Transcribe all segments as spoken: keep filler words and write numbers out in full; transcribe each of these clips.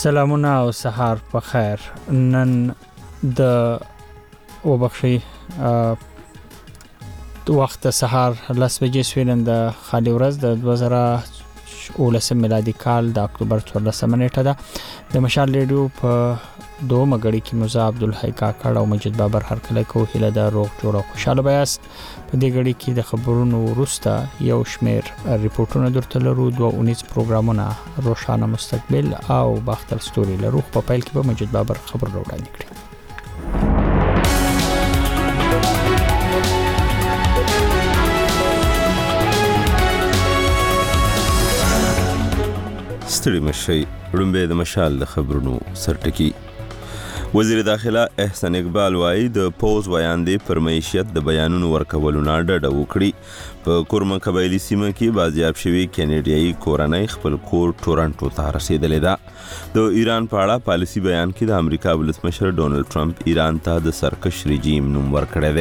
سلامونه او سهار په خیر. نن د وبخښي وخت سهار لس بجې سویلن د خالي ورځ د دوه زره اوولسم میلادي کال د اکتوبر څوارلسمه نیټه ده. د مشال ریډیو په دوه مګړی کې مزه عبدالحی کاکړ او مجید بابر هر کله کو هله د روغ جوړ او خوشاله بیاست. په دې غړي کې د خبرونو وروسته یو شمیر ریپورتونه درته لرو، دوه اونیز پروګرامونه، روشانه مستقبل او باختر ستوري لرو. په پیل کې به مجید بابر خبر راوړاندې کړي. ستړي مشي رومبه د مشال د خبرونو سرټکی. وزیر داخله احسان اقبال وایي د پوز ویاندې پر معیشت د بیانونو ورکولو نه ډډه وکړي. په کورمه قبایلی سیمه کې بازیاب شوی کینیډیایي کورنۍ خپل کور ټورنټو ته رسیدلې ده. د ایران په اړه پالیسی بیان کې د امریکا ولسمشر ډونالد ټرمپ ایران ته د سرکش رژیم نوم ورکړی دی.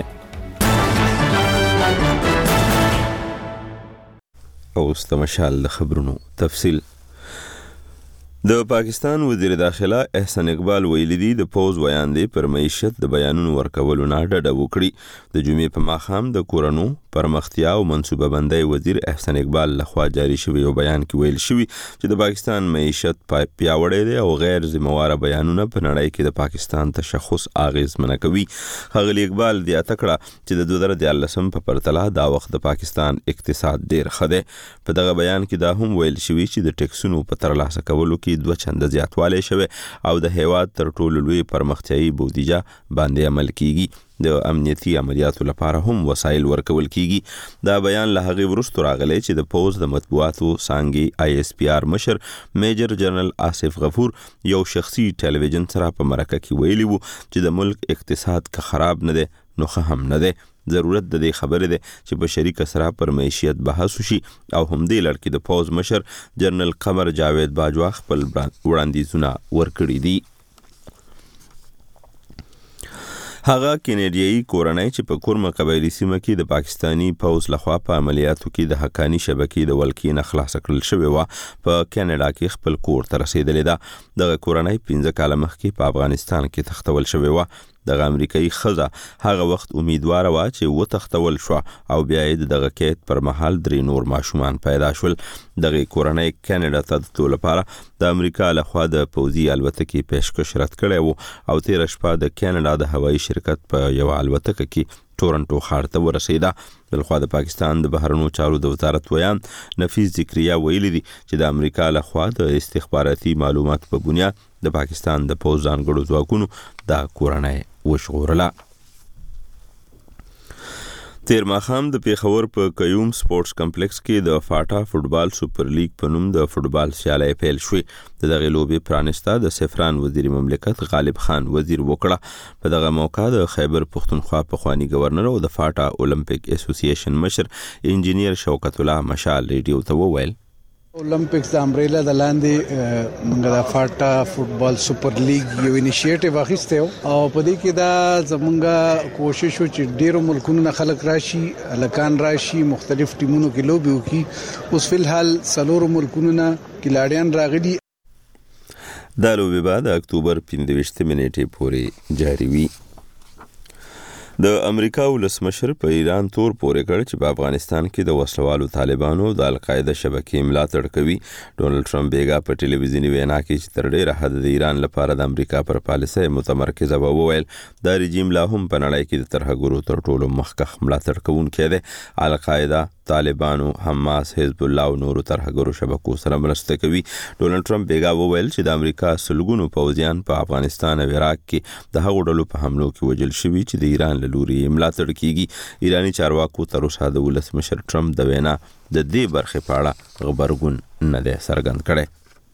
اوس د مشال د خبرونو تفصیل. د پاکستان وزیر داخله احسان اقبال ویلي دی د پوز ویاندې پر معیشت د بیانونو ورکولو نه ډډه وکړي. د جمعې په ماښام د کورونو پرمختیا او منصوبه بندۍ وزیر احسان اقبال لخوا جاری شوی یو بیان کې ویل شوی چې د پاکستان معیشت پیاوړی دی او غیر ذمہواره بیانونه په نړۍ کې د پاکستان تشخص اغیزمنه کوي. ښاغلي اقبال د اتکړه چې د دوه زره دیارلسم په پرتله دا وخت د پاکستان اقتصاد ډیر ښه دی. په دغه بیان کې دا هم ویل شوی چې د ټیکسونو په ترلاسه کولو کې دوه چنده زیاتوالی شوی او د هیواد تر ټولو لوی پرمختیایي بودیجه باندې عمل کیږي. د امنیتي عملیاتو لپاره هم وسایل ورکول کیږي. دا بیان له هغې وروسته راغلی چې د پوز د مطبوعاتو څانګې آی اس پی آر مشر میجر جنرال آصف غفور یو شخصي ټلویزیون سره په مرکه کې ویلي وو چې د ملک اقتصاد که خراب نه دی نو ښه هم نه دی. ضرورت د دې خبرې ده چې په شریکه سره پر معیشت بحث وشي او همدې لړ کې د پوز مشر جنرال قمر جاوید باجوا خپل وړاندیزونه ورکړي دي. هغه کینیډیایي کورنۍ چې په کورمه قبایلی سیمه کې د پاکستانی پوز لخوا په عملیاتو کې د حقانی شبکې د ولکې نه خلاص کړل شوی و په کینیډا کې خپل کور ته رسیدلې ده. دغه کورنۍ پنځه کاله مخکې په افغانستان کې تښتول شوی و. دغه امریکایي ښځه هغه وخت امیدواره وه چې وتښتول شوه او بیا یې دغه قید پر مهال درې نور ماشومان پیدا شول. دغه کورنۍ کینیډا ته د تلو لپاره د امریکا لخوا د پوځي الوتکې پیشکش رد کړی و او تېره شپه د کینیډا د هوایي شرکت په یوه الوتکه کې ټورنټو ښار ته ورسېده. بلخوا د پاکستان د بهرنیو چارو د وزارت ویان نفیس ذکریا ویلي دي چې د امریکا لخوا د استخباراتي معلومات په بنیاد د پاکستان د پوځ ځانګړو ځواکونو دا کورنۍ وژغورله. تیر ماښام د پیښور په قیوم سپورټس کمپلیکس کې د فاټا فوټبال سوپر لیګ په نوم د فوټبال سیالۍ پیل شوې. د دغې لوبې پرانسته د سفران وزیر مملکت غالب خان وزیر وکړه. په دغه موقع د خیبر پښتونخوا پخوانی گورنر او د فاټا اولمپیک اسوسییشن مشر انجینیر شوکت الله مشال ریډیو ته وویل اولمپکس د امبریلا د لاندې موږ د فاټا فوټبال سوپر لیګ یو انیشیټیو اخیسته او په دې کې دا زمونږه کوشش و چې ډیرو ملکونو نه خلک راشي، الکان راشي، مختلف ټیمونو کې لوبي وکړي. اوس فل حال څلورو ملکونو نه کلاډیان راغلي. دا لوبي بعد اکتوبر پنځه ویشتمې نیټې پورې جاری وي. د امریکا ولسمشر په ایران تور پورې کړ چې په افغانستان کې د وسلوالو طالبانو د القاعده شبکې ملاتړ کوي. ډونالد ټرمپ بیګا په ټلویزیوني وینا کې چې تر ډیره حد د ایران لپاره د امریکا پر پالیسۍ متمرکزه و وویل دا رژیم لا هم په نړۍ کې د ترهګرو تر ټولو مخکښ ملاتړ کوونکی دی. القاعده، طالبانو، حماس، حزب الله او نورو ترهګرو شبکو سره مرسته کوي. ډونالد ټرمپ بیګا وویل چې د امریکا سلګونو پوځیان په افغانستان او عراق کې د هغو ډلو په حملو کې وژل شوي چې د ایران له لوري ملاتړ کیږي. ایرانی چارواکو تر اوسه د ولسمشر ټرمپ د وینا د دې برخې په اړه غبرګون نه دی څرګند کړی.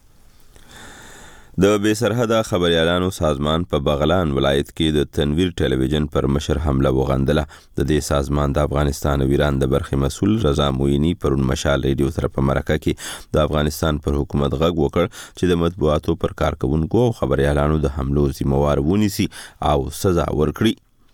د بې سرحده خبریالانو سازمان په بغلان ولایت کې د تنویر ټلویزیون پر مشر حمله وغندله. د دې سازمان د افغانستان او ایران د برخې مسؤل رضا موینی پرون مشال ریډیو سره په مرکه کې د افغانستان پر حکومت غږ وکړ چې د مطبوعاتو پر کارکونکو او خبریالانو د حملو ذمہوار ونیسي او سزا ورکړي.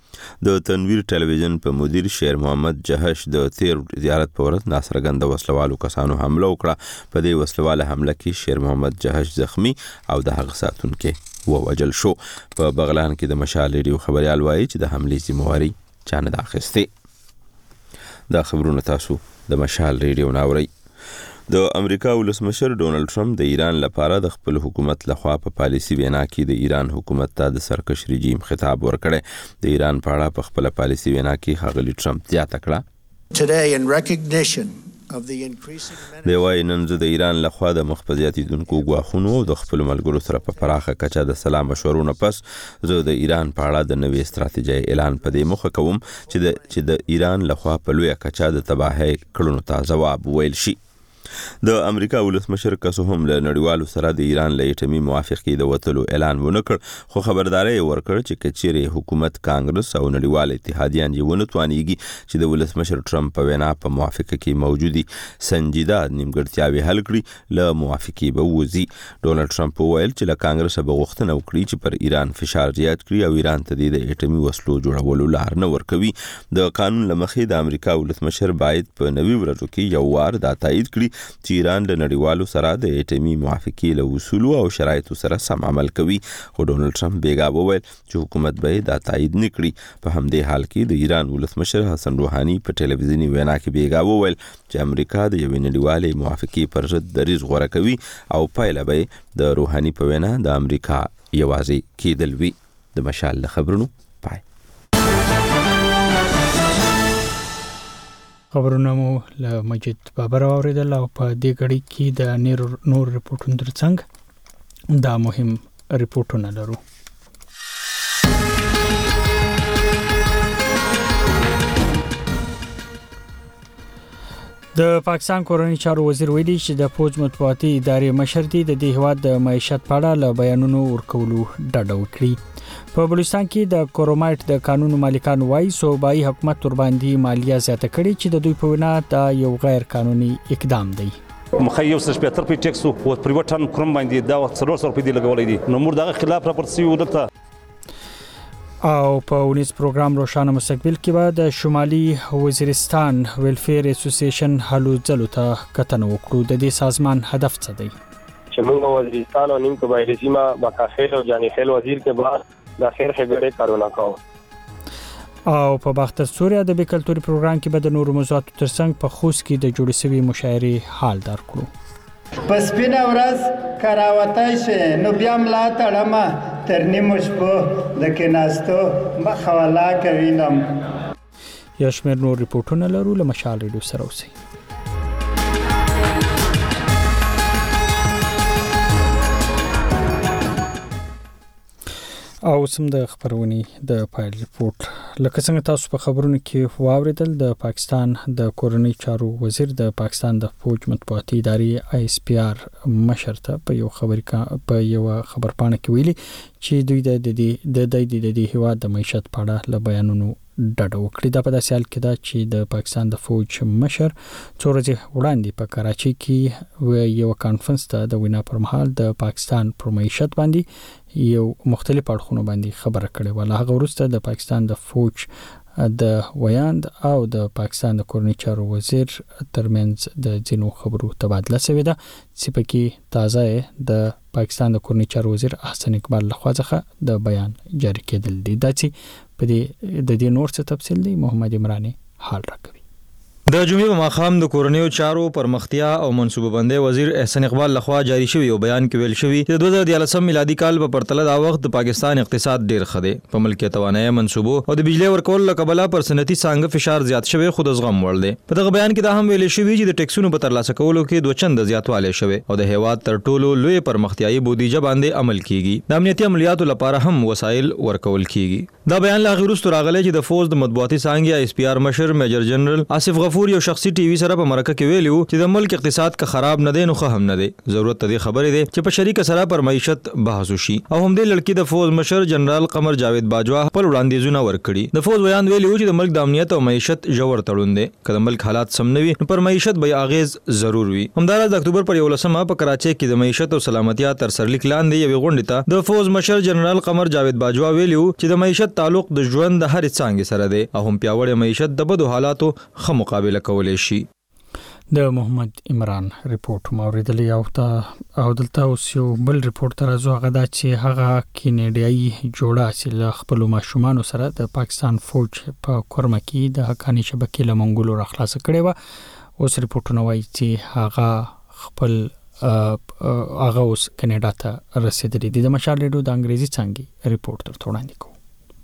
د تنویر ټلویزیون په مدیر شیر محمد جهش د تیر زیارت په ورځ ناڅرګنده وسلوالو کسانو حمله وکړه. په دې وسلواله حمله کې شیر محمد جهش زخمی او د هغه ساتونکي ووجل شو. په بغلان کې د مشال ریډیو خبريال وایي چې د حملې ذمہواری چا نه اخیستې. دا خبرونه تاسو د مشال ریډیو ناوري. د امریکا ولسمشر ډونالد ټرمپ د ایران لپاره د خپل حکومت لخوا په پالیسي وینا کې د ایران حکومت ته د سرکش رژیم خطاب ورکړی. د ایران په اړه په خپل پالیسي وینا کې ښاغلي ټرمپ زیاته کړه Today in recognition of the increasing دی وايي نن زه د ایران لخوا د مخفضیاتي دونکو ګواښونو او د خپل ملګرو سره په پراخه کچه د سلا مشورو نه پس زه د ایران په اړه د نوې ستراتیژۍ اعلان په دې موخه کوم چې د چې د ایران لخوا په لویه کچه د تباهۍ کړنو ته ځواب ویل شي. د امریکا ولسمشر کسو هم له نړیوالو سره د ایران له اټومي موافقې د وتلو اعلان ونه کړ، خو خبرداري ورکړ چې کچېرې حکومت کانګرس او نړیوال اتحادیان یې ونه توانېږي چې د ولسمشر ټرمپ په وینا په موافقه کې موجودي سنجیده نیمګړتیاوې حل کړي له موافقې به وځي. ډونالد ټرمپ وویل چې له کانګرس به غوښتنه وکړي چې پر ایران فشار زیات کړي او ایران ته د اټومي وسلو جوړولو لار نه ورکوي. د قانون لمخې د امریکا ولسمشر باید په نوي ورځو کې یو وار دا تایید کړي چې ایران د نړیوالو سره د اټومي موافقې له اصولو او شرایطو سره سم عمل کوي. خو ډونالد ټرمپ بیګا وویل چې حکومت به دا تایید نه کړي. په همدې حال کې د ایران ولسمشر حسن روحاني په ټلویزیوني وینا کې بیګا وویل چې امریکا د یوې نړیوالې موافقې پر ضد دریځ غوره کوي او پایله به د روحاني په وینا د امریکا یوازې کېدل وي. د مشال خبرونو پای. خبرونه مو له مجید بابر اوریدل او په دې غړي کې د نور نور ریپورتونو ترڅنګ دا مهم ریپورتونه لرو. د پاکستان کورنۍ چارو وزیر ویلي چې د فوج مطبوعاتي ادارې مشر دی د دې هواد د معیشت په اړه له بیانونو ورکولو ډډه وکړي. په بلوچستان کې د کورومایټ د قانون مالکان وایي صوبایي حکومت تر باندې مالیه زیاته کړي چې د دوی په وینا دا یو غیر قانوني اقدام دی. مخیو سره شپږ تر ټیکس او پریوټن کروم باندې دا وخت څلور سو روپۍ دی لګولې دي نو موږ دغه خلاف راپورته سیو دلته. او په ونیس پروګرام روشانه مستقبل کې به د شمالي وزیرستان ویلفیر اسوسییشن هلو ځلو ته کتنه وکړو. د دې سازمان هدف څه دی؟ چې موږ وزیرستان او نیم قبایلی سیمه باکاخیل او جانی خیل وزیر کے بعد د خیر خبرې کارونه کوو. او په باختر سوریا د کلتوري پروګرام کې به د نورو موضوعاتو ترڅنګ په خوست کې د جوړې شوی مشاعرې حال دار کړو. پس سپینه ورځ کراوتای شي نو بیا ملا تړم تر نیمو شپو د کېناستو مخوالا کوینم. یا شمېر نور ریپورتونه لرو له مشال ریډیو سره اوسئ. او سم د خبرونی د پایل ریپورت لکه څنګه تاسو په خبرونو کې واوریدل د پاکستان د کورنۍ چارو وزیر د پاکستان د فوج مطبوعاتي ادارې آی اس پی آر مشر ته په یو خبري په یو خبرپاڼه کې ویلي چې دوی د دې د دې د دې هوا د معیشت په اړه له بیانونو ډډه وکړي. دا په داسې حال کې ده چې د پاکستان د فوج مشر څو ورځې وړاندې په کراچۍ کې یو کانفرنس ته د وینا پر مهال د پاکستان پر معیشت باندې یو مختلف اړخونو باندې خبره کړې و. له هغه وروسته د پاکستان د فوج د ویاند او د پاکستان د کورنۍ چارو وزیر ترمنځ د ځینو خبرو تبادله شوې ده چې پکې تازه د پاکستان د کورنۍ چارو وزیر احسن اقبال لخوا څخه د بیان جاری کېدل دي. دا چې په دې د دې نور څه تفصیل دی محمد عمرانی حال راکوي. د جمعې په ماښام د کورنیو چارو پرمختیا او منصوبه بندۍ وزیر احسن اقبال لخوا جاری شوی او بیان کې ویل شوی چې د دوه زره دیارلسم میلادي کال په پرتله دا وخت د پاکستان اقتصاد ډیر ښه دی. په ملک کې توانایي منصوبو او د بجلی ورکول له کبله پر صنعتي څانګه فشار زیات شوی خو د زغم وړ دی. په دغه بیان کې دا هم ویل شوی چې د ټیکسونو په ترلاسه کولو کې دوه چنده زیاتوالی شوی او د هیواد تر ټولو لوی پرمختیایي بودیجه باندې عمل کیږي. د امنیتي عملیاتو لپاره هم وسایل ورکول کیږي. دا بیان لا غوښتو راغلی چې د فوج د مطبوعاتي څانګې آی اس پی آر مشر میجر جنرال آصف غفور غفور یو شخصي ټي وي سره په مرکه کې ویلو چې د ملک اقتصاد که خراب نه دی نو ښه هم نه دی. ضرورت دې خبرې دی چې په شریک سره پر معیشت بحث وشي. او هم دې لړکی د فوج مشر جنرال قمر جاوید باجوا خپل وړاندیزونه ورکړي. د فوج ویان ویلو چې د ملک د امنیت او معیشت ژور تړون دی. کله ملک حالات سم نه وي نو پر معیشت به اغیز ضرور وي. همدارس د اکتوبر پر یولسمه په کراچۍ کې د معیشت او سلامتیا تر سرلیک لاندې یوې غونډې ته د فوج مشر جنرال قمر جاوید باجوا ویلو چې د معیشت تعلق د ژوند د هر څانګې سره دی او هم پیاوړی معیشت د بدو حالاتو ښه مقابله کولی شي. د محمد عمران ریپورت موریدلی او ته او دلته اوس یو بل ریپورت تر ازو هغه دا چې هغه کینیډیایي جوړه چې خپل ماشومان سره د پاکستان فوج په کورمه کې د حقانی شبکې لمنګولو راخلاص کړي و. اوس ریپورتونه وایي چې هغه خپل هغه اوس کینیډا ته رسیدلی دي. د مشال ریډیو د انګریزي څنګه ریپورت تر وړاندې کوو.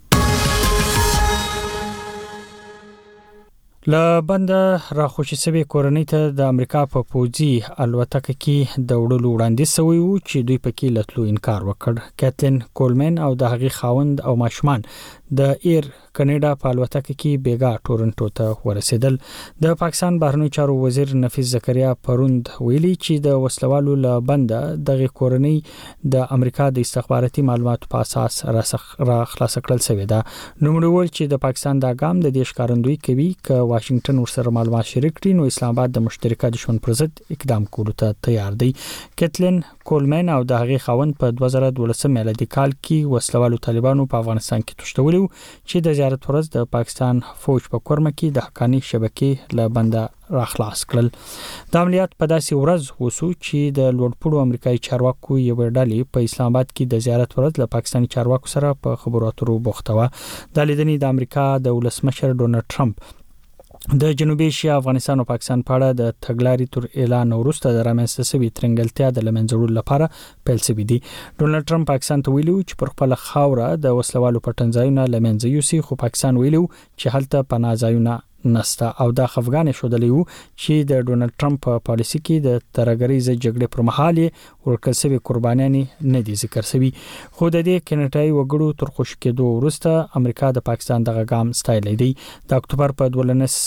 له بند را خوشي سوي کورنۍ ته د امریکا په پوځي الوتکه کې د وړلو وړاندیز شوی و چې دوی پکې لټلو انکار وکړ. کیتلین کولمن او د هغې خاوند او ماشومان د ایر کینیډا په الوتکه کې بیګا ټورنټو ته ورسېدل. د پاکستان بهرنیو چارو وزیر نفیس زکریا پروند ویلي چې د وسلوالو له بند دغه کورنۍ د امریکا د استخباراتي معلوماتو په اساس را خلاص کړل شوی ده. نوموړي چې د پاکستان د ګام د دیش کارندوی کوي ک واشنگټن ورسره معلومات شریک کړي نو اسلام آباد د مشترکه دښمن پر ضد اقدام کولو ته تیار دی. کیتلین کولمن او د هغې خاوند په دوه زره دولسم میلادي کال کې وسلوالو طالبانو په افغانستان کې تښتولي چې د زیارت ورځ د پاکستان فوج په کورمه کې د حقانی شبکې له بنده راخلاص کړل. د عملیات په داسې ورځ وسو چې د لوړپوړو امریکایي چارواکو یو ډلې په اسلام آباد کې د زیارت ورځ له پاکستاني چارواکو سره په خبرو اترو بوخته و. د لیدنې د امریکا د ولسمشر ډونالد ټرمپ د جنوبي ایشیا افغانستان او پاکستان په اړه د تګلارې تر اعلان وروسته د رامنځته شوي ترنګلتیا د لمنځه لپاره پیل شوی دی. ډونالد ټرمپ پاکستان ته ویلو چې پر خپل خاوره د وسلوالو پټنځایونه لمنځه یوسي خو پاکستان ویلو چې هلته پناه ځایونه نسته او د افغان شودلی وو چې د ډونالد ټرمپ په پالیسي کې د ترګریزه جګړې پر مهال ورکړل شوی قربانیان نه دي ذکر شوی. خو د دې کینیډایي وګړو تر خوش کېدو وروسته امریکا د پاکستان دغه ګام ستایلی دی. د اکتوبر په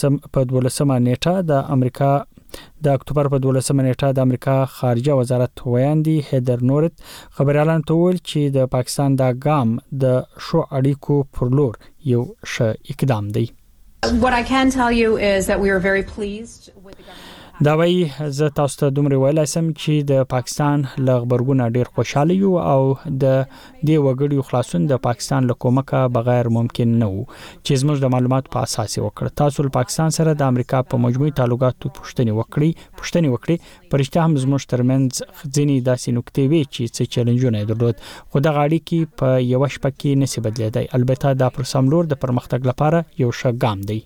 دولسمه نیټه د امریکا د اکتوبر په دولسمه نیټه د امریکا خارجه وزارت ویاندي هیدر نورت خبريالان ته ویل چې د پاکستان د ګام د شو اړیکو پر لور یو ښه اقدام دی. What I can tell you is that we are very pleased with the government. دا وایي زه تاسو ته دومره ویلای سم چې د پاکستان له خبرګونه ډیر خوشاله یو او د دې وګړو خلاصون د پاکستان له کومکه بغیر ممکن نه وو چې زموږ د معلومات په اساس وکړ. تاسو له پاکستان سره د امریکا په مجموعي تعلقاتو پوښتنه وکړي پوښتنه وکړي پرشته هم زموږ ترمنځ ځینې داسې نکتې وي چې څه چیلنجونه درلود خو د غاړي کې په یو شپه کې نسی بدلیدای. البته دا پر سملور د پرمختګ لپاره یو ښه ګام دی.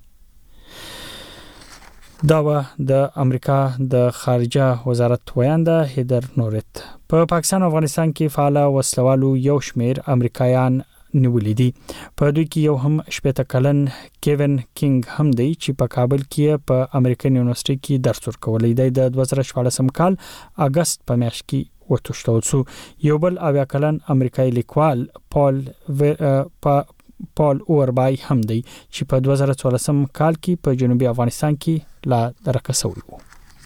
دا و د امریکا د خارجه وزارت ویانده هیدر نورت. په پاکستان او افغانستان کې فعال وسلوالو یو شمیر امریکایان نیولې دي. په دوی کې یو هم شپږ کلن کیوین کینګ هم دی چې په کابل کې په امریکن یونیورسيټي کې درس ورکولای دی. د دوه زره شپږم کال اگست په میاشت کې وتښتول شو. یو بل اویا کلن امریکایي لیکوال پال په پال اوربای هم دی چې په دوه زره څوارلسم کال کې په جنوبي افغانستان کې لا درکه شوی و.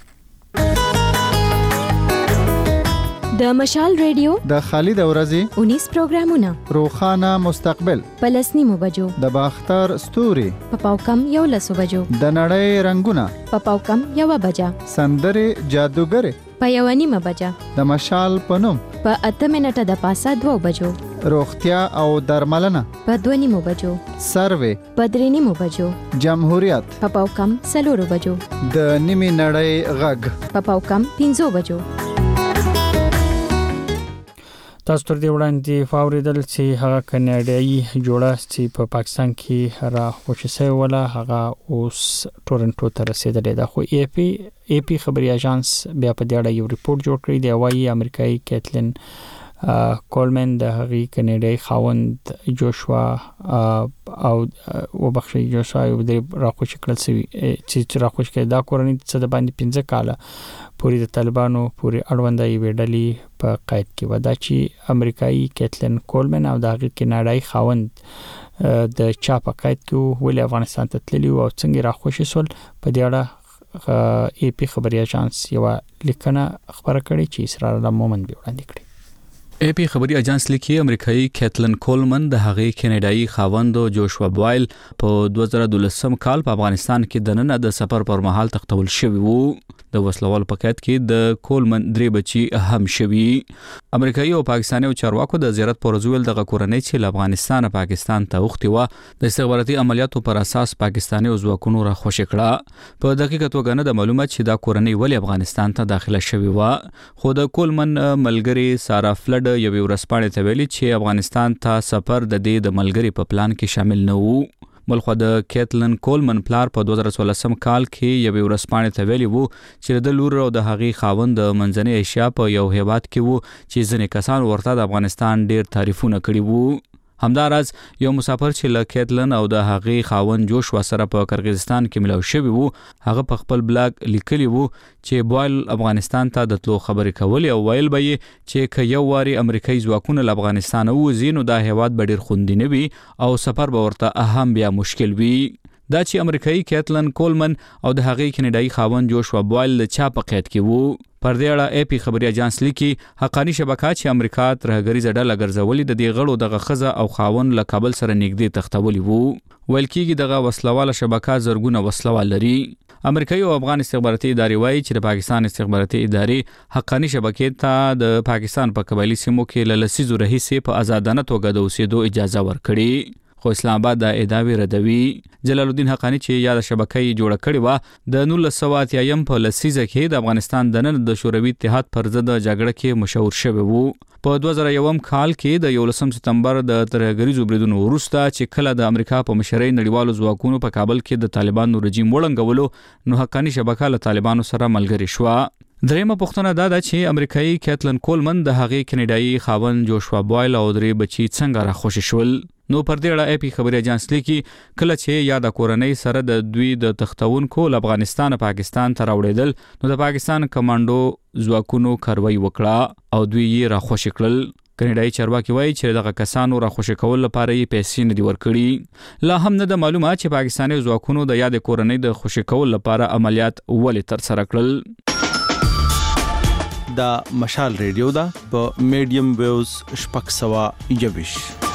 د مشال ریډیو د خالد اورزي انیس پروګرامونه روخانه مستقبل پلسنیمو بجو د باختر ستوري په پاوکم یو لسو بجو د نړۍ رنگونه په پاوکم یو بجا سندره جادوګر په یو نیمه بجا د مشال پنوم په اته منټه د پاسه دوه بجو روغتیا او درملنه په دوه نیمو بجو سروې په درې نیمو بجو جمهوریت په پاوکم سلورو بجو د نیمه نړۍ غږ په پاوکم پنځو بجو. تاسو تر دې وړاندې فاوریدل چې هغه کینیډایي جوړه چې په پاکستان کې را خوشي ولا هغه اوس ټورنټو ته رسیدلې ده. خو ای پی ای پی خبري اژانس بیا په دې اړه یو ریپورت جوړ کړی دی. وايي امریکایي کیتلین کولمن د هغې کینیډایي خاوند جوشوا او وبخښي جوشوا یو د راخوشي کړل شوی چې راخوشي کړي دا کورنۍ څه د باندې پنځه کاله پوری د طالبانو پوری اړوندای ویډلې په قید کې ودا چې امریکایي کیتلین کولمن او د هغې کینیډایي خاوند د چا په قید کې ولې افغانستان ته تللی او څنګه راخوشي سول په دې اړه ای پی خبري اژانس یو لیکنه خبره کړې چې اسرار الله مومن به وړاندې کړې. ای پی خبري اژانس لیکي امریکایي کیتلن کولمن د هغې کینیډایي خاوند جوشوا بوایل په دوه زره دولسم کال په افغانستان کې د نن د سفر پر مهال تختول شوی وو. د وسلوال پکټ کې د کولمن درې بچي هم شوی. امریکایي او پاکستاني چارواکو د زیارت پر ورزول د کورنۍ چې افغانستان پاکستان ته وختي و د استخباراتي عملیاتو پر اساس پاکستاني او ځواکونو را خوشی کړه. په دقیقه توګه نه د معلومات چې دا کورنۍ ولې افغانستان ته داخله شوی و، خو د کولمن ملګری سارا فلډ یو ورسپانې ته ویلي چې افغانستان ته سفر د دې د ملګری په پلان کې شامل نه وو. بلخو د کیتلن کولمن پلار په دوه زره څوارلسم کال کې یو ورسپانې ته ویلي وو چې د لور او د هغې خاوند د منځنۍ ایشیا په یو هیواد کې وو چې ځینې کسان ورته د افغانستان ډیر تعریفونه کړي وو. همداراز یو مسافر چې له کیتلن او د هغې خاوند جوشوا سره په قرغیزستان کې ملاو شوی وو، هغه په خپل بلاګ لیکلی وو چې بوایل افغانستان ته د تلو خبرې کولې او ویل به یې چې که یو واري امریکایي ځواکونه له افغانستان ووځي نو دا هیواد به ډیر خوندي نه وي او سفر به ورته هم بیا مشکل وي. دا چې امریکایي کیتلن کولمن او د هغې کینیډایي خاوند جوشوا بوایل د چا په قید کې وو. پر دې اړه ای پی خبري اژانس لیکي حقانی شبکه چې امریکا ترهګریزه ډله ګرځولې د دې غړو دغه خزه او خاوند له کابل سره نږدې تختولي وو. ویل کېږي دغه وسلواله شبکه زرګونه وسلوال لري. امریکایي او افغان استخباراتي ادارې وایي چې د پاکستان استخباراتي ادارې حقانی شبکې ته د پاکستان په قبایلی سیمو کې له لسیزو راهیسې په آزادانه توګه د اوسېدو اجازه ورکړي، خو اسلام آباد د ادعاوی ردوي. جلال الدین حقانی چې یاد شبکې جوړه کړې و د نولس سوه اتیایم په لسیزه کې د افغانستان د نن د شوروي اتحاد پر ضد جګړه کې مشهور شوی وو. په دوه زره یوم کال کې د یولسم سپتمبر د ترهګریزو بریدونو وروسته چې کله د امریکا په مشرۍ نړیوالو ځواکونو په کابل کې د طالبانو رژیم وړنګولو نو حقانی شبکه له طالبانو سره ملګری شوه. دریمه پوښتنه دا ده چې امریکایي کیتلن کولمن د هغې کینیډایي خاوند جوشوا بوایل او درې بچي څنګه راخوشي شول. نو پر دې اړه ای پی خبري اژانس لیکي کله چې یاد کورنۍ سره د دوی د تختونکو له افغانستان پاکستان ته راوړېدل نو د پاکستان کمانډو ځواکونو کاروایی وکړه او دوی یې راخوشي کړل. کینیډایي چارواکي وایي چې دغه کسانو راخوشي کول لپاره یې پیسې نه دي ورکړي. لا هم نه د معلومات چې پاکستاني ځواکونو د یاد کورنۍ د خوشي کول لپاره عملیات ولې تر سره کړل. دا مشال ریډیو دا په میډیم ویوز شپږ سوه یوویش.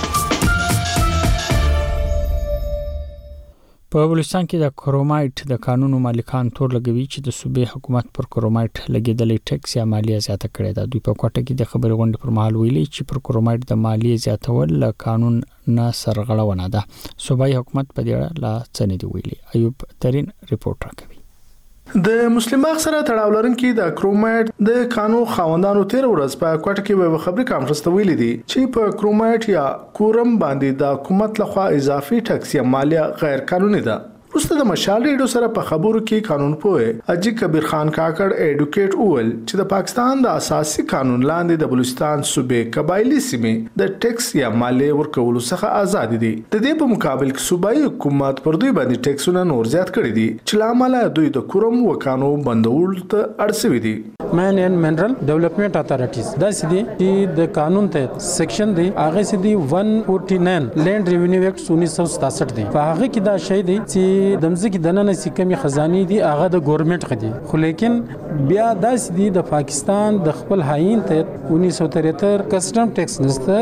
په بلوچستان کې د کرومایټ د قانونو مالکان تور لګوي چې د صوبې حکومت پر کرومایټ لګیدلې ټیکس یا مالیه زیاته کړې ده. دوی په کوټه کې د خبرې غونډې پر مهال ویلي چې پر کرومایټ د مالیه زیاتول له قانون نه سرغړونه ده. صوبایي حکومت په دې اړه لا څه نه دی ویلي. ایوب ترين ریپورت راکوي. د مسلم باغ سره تړاو لرونکي د کرومایټ د قانون خاوندانو تیر ورځ په کوټه کې یو خبري کانفرنس ته ویلي دي چې په کرومایټ یا کورم باندې د حکومت لخوا اضافي ټکس یا مالیه غیر قانوني ده. وروسته د مشال ریډیو سره په خبرو کې قانون پوه اجي کبیر خان کاکړ ایډوکیټ اول چې د پاکستان د اساسي قانون لاندې د بلوچستان صوبې قبایلی سیمې د ټیکس یا مالیه ورکولو څخه آزاد دي. د دې په مقابل کې صوبایي حکومت پر دوی باندې ټیکسونه نور زیات کړي دي چې لامل دوی د کورم وکانو بندول ته اړسوي دي. ماین اینڈ منرل ډیولپمنٹ اتھارټیز دا سدي چې د قانون ته سیکشن دی هغه سدي ایک سو چوالیس لینډ ریونیو ایکټ انیس سو ستاسठ دی. په هغه کې دا شی دی چې د مزګي د نن سې کمی خزاني دي هغه د ګورنمنت خدي، خو لیکن بیا داس دي د پاکستان د خپل هاین ته انیس سو تریهتر کسٹم ټیکس نسته،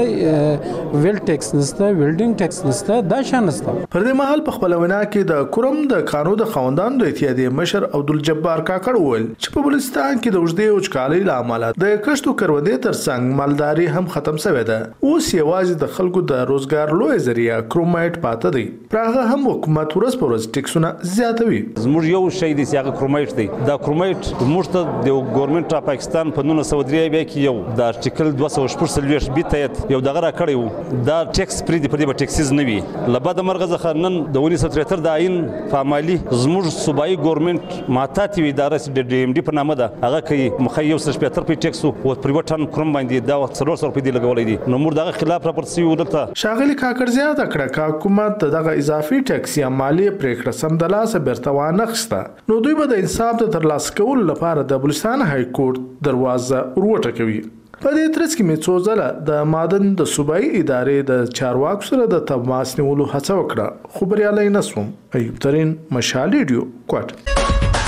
ویل ټیکس نسته، ویلډینګ ټیکس نسته، دا شان نسته. پر دې مهال په خپل وینا کې د کورم د قانون د خواندان د اتحادیې مشر عبدالجبار کاکړ وویل چې په بلوچستان کې د اوږدې وچکالۍ له امله د کښتو کروندې ترڅنګ مالداري هم ختم شوې ده. اوس یوازې د خلکو د روزګار لوی ذریعہ کرومایټ پاته دی. پراغه هم حکومت ورځ په ورځ ټیکسونه زیاتوي. زموږ یو شی دی چې هغه کرومایټ دی. دا کرومایټ موږ ته د ګورنمنت اف پاکستان په نولس سوه درې بیا کې یو د ارټیکل دوه سوه شپږ څلوېښت بي تایید یو دغه راکړی و. دا ټیکس پرې دی، پر دې به ټیکسیز نه وي. له بده مرغه څخه نن د انیس سو تریهتر د آیین فعالي زموږ صوبایي ګورنمنت ماتاتي وي اداره د ډي ام ډي په نامه ده هغه کوي مخه یو سل شپېته روپۍ ټیکس او پر یو ټن کروم باندې دا څلور سوه روپۍ دی لګولی دي. نو موږ دغه خلاف راپورته سوي وو. دلته ښاغلي کاکړ زیاته کړه که حکومت دغه اضافي ټیکس یا مالیې پرېکړه سمدلاسه بیرته وانخیسته نو دوی به د انصاف د ترلاسه کولو لپاره د بلوچستان های کورټ دروازه وروټکوي. په دې ترڅ کې مې څو ځله د مادن د صوبایي ادارې د چارواکو سره د تماس نیولو هڅه وکړه خو بریالی نه شوم. ایوب ترین، مشال ریډیو، کوټ.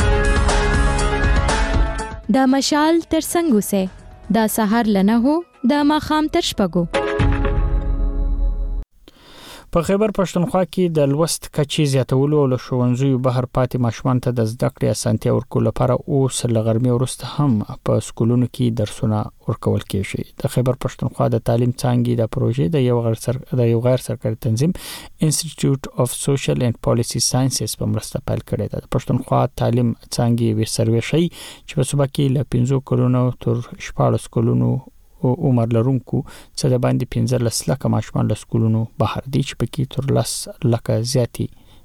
دا مشال تر څنګه سه دا سحر لنه هو دا ماخام تر شپګو. په خیبر پښتونخوا کې د لوست کچې زیاتولو او ښوونځیو بهر پاتې ماشومان ته د زده کړې اسانتیا ورکولو لپاره اوس له غرمې وروسته هم په سکولونو کې درسونه ورکول کېږي. د خیبر پښتونخوا د تعلیم څانګې د پروژې د یو غیر سر د یو غیر سرکاري تنظیم انسټیټیوټ اف سوشل اینڈ پالیسی ساينسز په مرسته پیل کړې ده. د پښتونخوا تعلیم څانګې وی سروې شي چې په صوبه کې له پنځه کلونو تر شپږ کلونو او عمر لرونکو څه د باندې پنځلس لکه ماشومان له سکولونو بهر دي چې پکې تر لس لکه زیاتې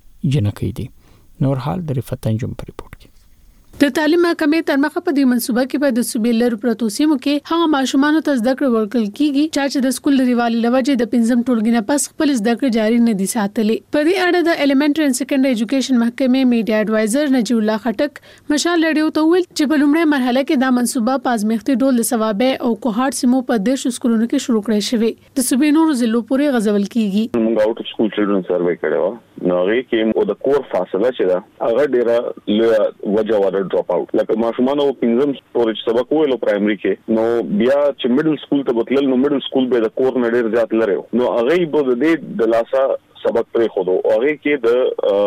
جنکې دي. نور حال د رفعت انجم په ریپورت کې. د تعلیم محکمې تر مخه په دې منصوبه کې په د صوبې لرو پروتو سیمو کې هغه ماشومان ته زده کړې ورکول کیږي چې د سکول لريوالي لوجه د پنځم ټولګي نه پس خپل زده کړې جاري نه دي ساتلې. په دې اړه د ایلیمنټری اینڈ سیکنډري ایجوکیشن محکمې میډیا اډوایزر نجیب الله خټک مشال ریډیو ته ویل چې په لومړی مرحله کې دا منصوبه په ازمېختي ډول د ثوابه او کوهارت سیمو په دیش سکولونو کې شروع کړې شوې. د صوبې نورو ضلعو پورې غزول کیږي. موږ اوټ سکول چلډرن سروې کړو نو هغه کې او د کور فاصله چې دا هغه ډیره لوی وجه وره ډراپ اوټ لکه ماشومان او پنځم سټوریج سبق ویلو پرایمري کې نو بیا چې میډل سکول ته بتلل نو میډل سکول به د کور نه ډیر زیات لري نو هغه به د دې د لاسا سبق پرې خو او هغه کې د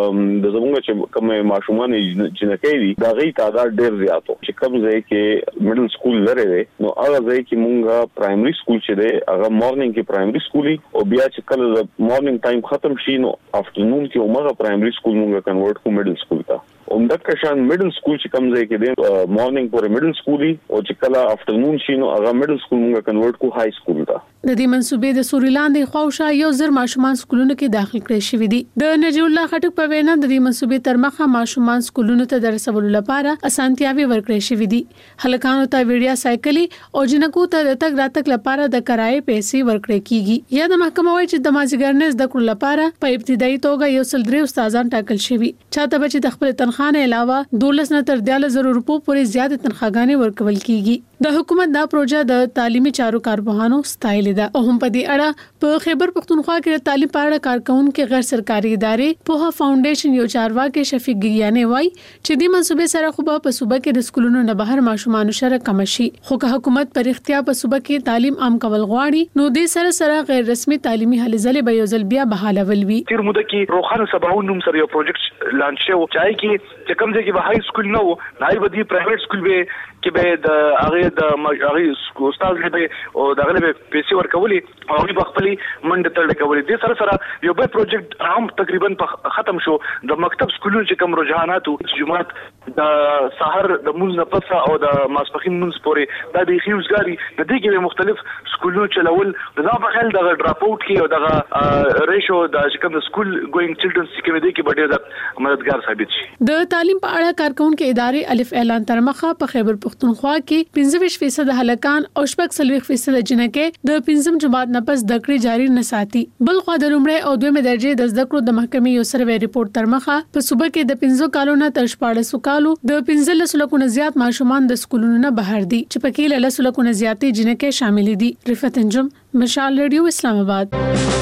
د زمونږ چې کوم ماشومان جنکې دي دا غي تعداد ډیر زیاتو چې کوم ځای کې میډل سکول لري نو هغه ځای کې مونږه پرایمري سکول چې دی هغه مارنینګ کې پرایمري سکولي او بیا چې کله د مارنینګ ټایم ختم شي نو افټرنون کې عمره پرایمري سکول مونږه کنورټ کو میډل سکول ته عمدک کشان میډل سکول چې کوم ځای کې دی مارنینګ پورې میډل سکولي او چې کله افټرنون شي نو هغه میډل سکول مونږه کنورټ کو های سکول ته. د دې منصوبې د سوريلاندې خوښه یو زر ماشومان سکولونو کې داخل کړي شوی دي. د نجیب الله خټک په وینا د دې منصوبې تر مخه ماشومان سکولونو ته درسولو لپاره اسانتیاوي ورکړي شوی دي. هلکانو ته ویډیا سایکل او جنکو ته د تګ راتګ لپاره د کرایې پیسې ورکړي کیږي. یا د محکمه وايي چې د مازیګر د کړو لپاره په ابتدایي توګه یو سل درې استادان ټاکل شوی چاته بچي د خپل تنخواه نه علاوه دولس نه تر دیاله زره روپو پورې زیات تنخواګانې ورکول کیږي. د حکومت دا پروژه د تعلیمي چارو کارپوهانو ستایل ده او هم په دې اړه په خیبر پښتونخوا کې د تعلیم په اړه کارکونکو غیر سرکاري ادارې په فاونډیشن یو چارواکي شفیق ګیانه وای چې د منصوبې سره خو په صوبه کې د سکولونو نه بهر ماشومان شره کم شي خو که حکومت پر اختیار په صوبه کې تعلیم عام کول غواړي نو د سره سره غیر رسمي تعلیمي هلې ځلې به یو ځل بیا بحالول وي. تیر موده کې روخانه سباون نوم سره یو پروجیکټ لانچ شو چې کې چې کوم ځای کې به های سکول نه و نه به دی پرایویټ سکول به کې به د هغه د هغه استاد له او دغه له پیسې ورکولي او هغه خپل منډه تل کولې د سره سره یو به پروجیکټ هم تقریبا ختم شو د مکتب سکولونو چې کوم رجحانات او جمعات د سحر د مونږ نه پسه او د ماسپخین مونږ پورې د دې خيوزګاری د دې کې مختلف سکولونو چلول دا په خل د ډراپ اوټ کې او د ریشو د کوم سکول ګوینګ چلډرن چې کوم دي کې ډېر د مددگار ثابت شي. د تعلیم په اړه کارکونکو ادارې الف اعلان تر مخه په خیبر پښتونخوا کې پنځه فیصد هلکان او شپږ سلوي فیصد جنکې د پنځم جماعت نه پس د کړې جاري نه ساتي. بل خو د لومړی او دویمه درجه د زده کړو د محکمې یو سروې ریپورت تر مخه په صوبه کې د پنځه کالو نه تر شپږ کالو د پنځه لکو نه زیات ماشومان د سکولونو نه بهر دي چې پکې له لس لکو نه زیاتې جنکې شامل دي. رفعت انجم، مشال ریډیو، اسلام آباد.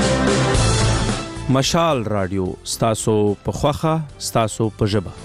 مشال رادیو ستاسو په خوخه ستاسو په ژبه.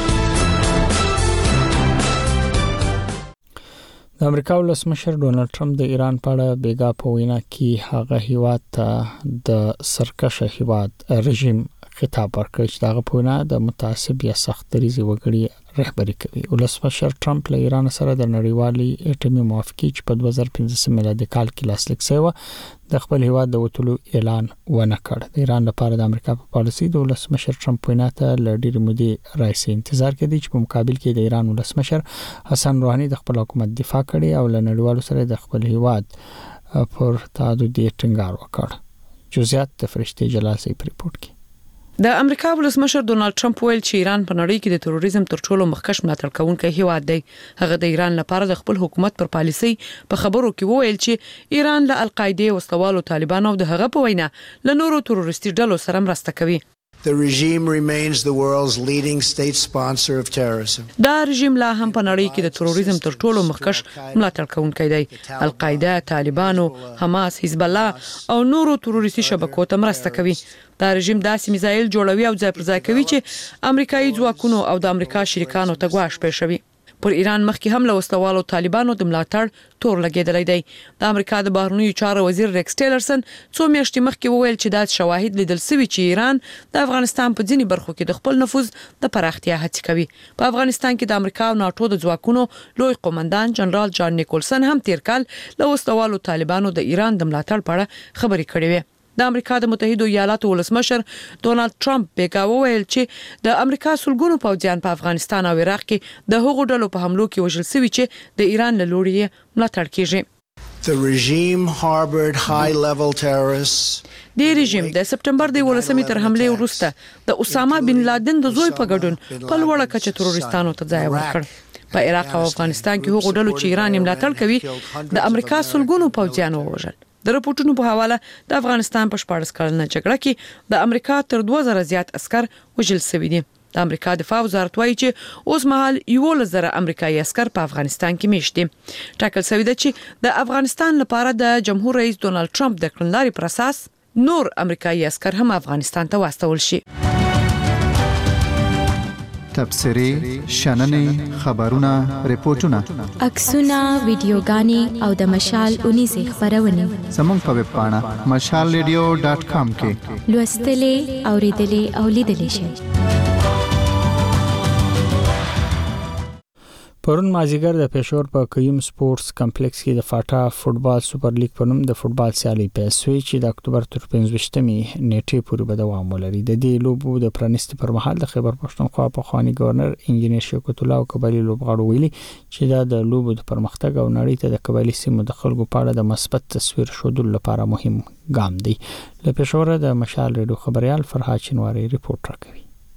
د امریکا ولسمشر ډونالد ټرمپ د ایران په اړه بیګا په وینا کې هغه هیواد ته د سرکشه هیواد رژیم خطاب ورکړ چې دغه په وینا د متعصب یا سخت دریزي وګړي رهبری کوي. ولسمشر ټرمپ له ایران سره د نړیوالي اټومي موافقه چې په دوه زره پنځه میلادي کال کې لاسلیک شوی د خپل هیواد د وټولو اعلان ونه کړ. د ایران لپاره د امریکا په پالیسي د ولسمشر ټرمپ وینا ته لډیر مودي راځي انتظار کوي چې په مقابل کې د ایران ولسمشر حسن روحاني د خپل حکومت دفاع کړي او له نړیوالو سره د خپل هیواد پر تعهد ټینګار وکړ. جزئیات د فرشتي جلال سي په ریپورت کې. د امریکا ولسمشر ډونالد ټرمپ ویل چې ایران په نړۍ کې د تروریزم تر ټولو مخکښ ملاتړ کوونکی هیواد دی. هغه د ایران لپاره د خپل حکومت پر پالیسي په خبرو کې ویل چې ایران له القاعده او استوالو طالبانو او د هغه په وینا له نورو تروریستي ډلو سره مرسته کوي. The regime remains the world's leading state sponsor of terrorism. دا رژیم لا هم په نړۍ کې د تروریزم تر ټولو مخکښ ملاتړ کوونکی دی. القاعده، طالبانو، حماس، حزب الله او نورو تروریستي شبکو ته مرسته کوي. دا رژیم داسې میزایل جوړوي او ځای پر ځای کوي چې امریکایي ځواکونو او د امریکا شریکانو ته ګواښ پېښوي. پر ایران مخکې هم له وسلوالو طالبانو د ملاتړ تور لګېدلی دی. د امریکا د بهرنیو چارو وزیر ریکس ټیلرسن څو میاشتې مخکې وویل چې دا شواهد لیدل سوي چې ایران د افغانستان په ځینې برخو کې د خپل نفوذ د پراختیا هڅې کوي. په افغانستان کې د امریکا او ناتو د ځواکونو لوی قومندان جنرال جان نیکولسن هم تیر کال له وسلوالو طالبانو د ایران د ملاتړ په اړه خبرې کړې وې. د امریکا د متحده ایالاتو ولسمشر ډونالد ټرمپ بیګا وویل چې د امریکا سلګونو پوځیان په افغانستان او عراق کې د هغو ډلو په حملو کې وژل شوي چې د ایران له لوري ملاتړ کیږي. The regime harbored high-level terrorists. د رژیم د سپټمبر د ولسمې تر حمله وروسته د اسامه بن لادن د زوی په ګډون په لوړه کچه تروریستانو ته ځای ورکړ. په عراق او افغانستان کې هغو ډلو چې ایران ملاتړ کوي د امریکا سلګونو پوځیان ووژل. د رپورټونو په حواله د افغانستان په شپږ کلنه جګړه کې د امریکا تر دوه زره زیات عسكر وژل شوي دي. د امریکا دفاع وزارت وایي چې اوس مهال یو لزر امریکایي عسكر په افغانستان کې میشت دي. ټاکل شوی دی چې د افغانستان لپاره د جمهور رئیس ډونالد ټرمپ د کړنلارې پر اساس نور امریکایي عسكر هم افغانستان ته واستول شي. تبصرې، شننې، خبرونه، ریپورتونه، عکسونه، ویډیوګانې او د مشال اونیزې خبرونه زموږ په ویب پاڼه مشال ریډیو ډاټ کام کې لوستلې، اوریدلې او لیدلې شئ. پرون مازیګر د پېښور په قیم سپورتس کمپلیکس کې د فاټا فوتبال سوپر لیګ په نوم د فوتبال سیالي پیل شوې چې د اکتوبر تر پنځوستمې نیټې پورې به دوام ولري. د دې لوبو د پرانیستي پر مهال د خیبر پښتونخوا په خواني گورنر انجنیر شوکت الله او قبایلی لوبغاړو ویلي چې دا د لوبو د پرمختګ او نړۍ ته د قبایلی سیمو د خلکو په اړه د مثبت تصویر ښودلو لپاره مهم ګام دی. له پېښور د مشال ریډیو خبريال فرحات شینواری ریپورت راکوي.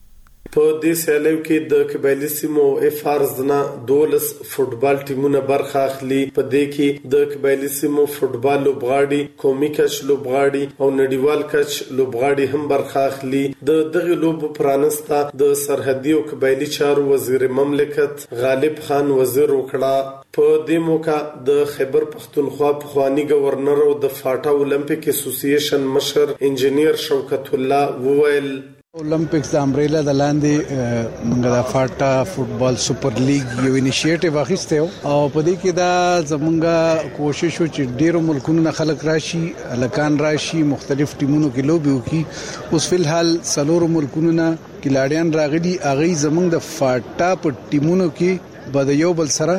په دې سیالیو کې د قبایلی سیمو افارز نه دولس فوتبال ټیمونه برخه اخلي. په دې کې د قبایلی سیمو فوتبال لوبغاړي، قومي کچ لوبغاړي او نړیوال کچ لوبغاړي هم برخه اخلي. د دغه لوبو پرانستا د سرحدي او قبایلی چارو وزیر مملکت غالب خان وزیر وکړه. په دې موقع د خیبر پښتونخوا پخوانی گورنر او د فاټا اولمپیک اسوسییشن مشر انجنیر شوکت الله وویل اولمپکس د امبریلا د لاندې موږ د فاټا فوتبال سوپر لیګ یو انیشیټیو اخیسته او په دې کې دا زمونږه کوشش و چې ډیرو ملکونو نه خلک راشي، الکان راشي، مختلف ټیمونو کې لوبي وکړي. اوس فل حال څلور ملکونو نه کلاډیان راغلي، هغه زمونږ د فاټا په ټیمونو کې بد یو بل سره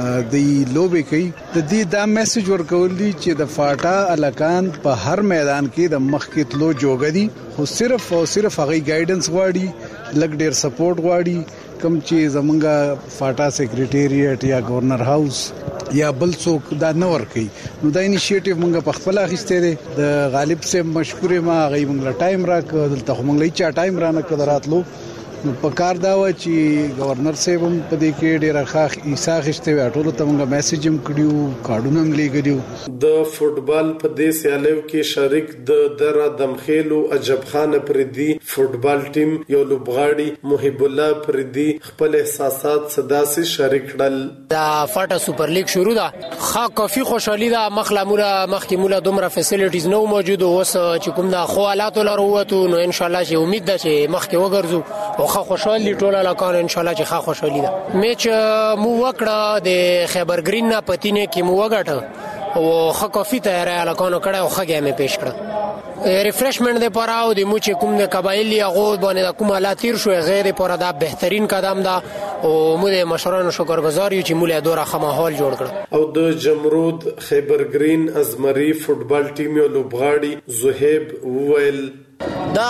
د لوبي کوي. د دې دا میسج ورکول دي چې د فاټا الکان په هر میدان کې د مخ کې تلو جوګه دي، خو صرف او صرف هغه ګایډنس غواړي، لګ ډیر سپورټ غواړي. کوم چې زمونږه فاټا سیکریټریټ یا گورنر هاوس یا بل څوک دا نه ور کوي. نو دا انیشیټیو موږ په خپل اخیسته دي. د غالب سے مشکوره ما غي موږ ټایم راک دلته موږ لې چا ټایم را نه کړراتلو. نو په کار دا و چې گورنر صاحب هم په دې کې ډېر ښه ایسا خشته وي، ټول ته موږ میسج هم کړیو، کارډونه هم لګیو. د فوتبال په دې سیالیو کې شریک د دره دمخیلو عجب خان پردي فوتبال ټیم یو لوبغاړي محب الله پردي خپل احساسات صدا سي شریک کړل. دا فاټا سوپر لیګ شروع ده، خا کافي خوشحالي ده. مخلموله مخکې مولا دومره فیسیلیټیز نو موجود اوس چې کوم د خو لرو وته نو ان شاء الله چې امید ده چې مخکې وګرځو. خا خوشحالي ټول علاقه ان شاء الله چې خا خوشحالي ده. میچ مو وکړه د خیبر گرین نه پتینه کې مو وګټه او خا کافي تیاری علاقه نو کړه او خا گیم پیش کړه. ریفریشمنت د پاره او د مو چې کوم د قبایلی هغه باندې کوم حالات تیر شو غیر پاره دا بهترین قدم ده او موږ د مشرانو شکرګزار یو چې موږ دوره خماحال جوړ کړ. او د جمرود خیبر گرین ازمری فوتبال ټیم یو لوبغاړي زهیب وویل دا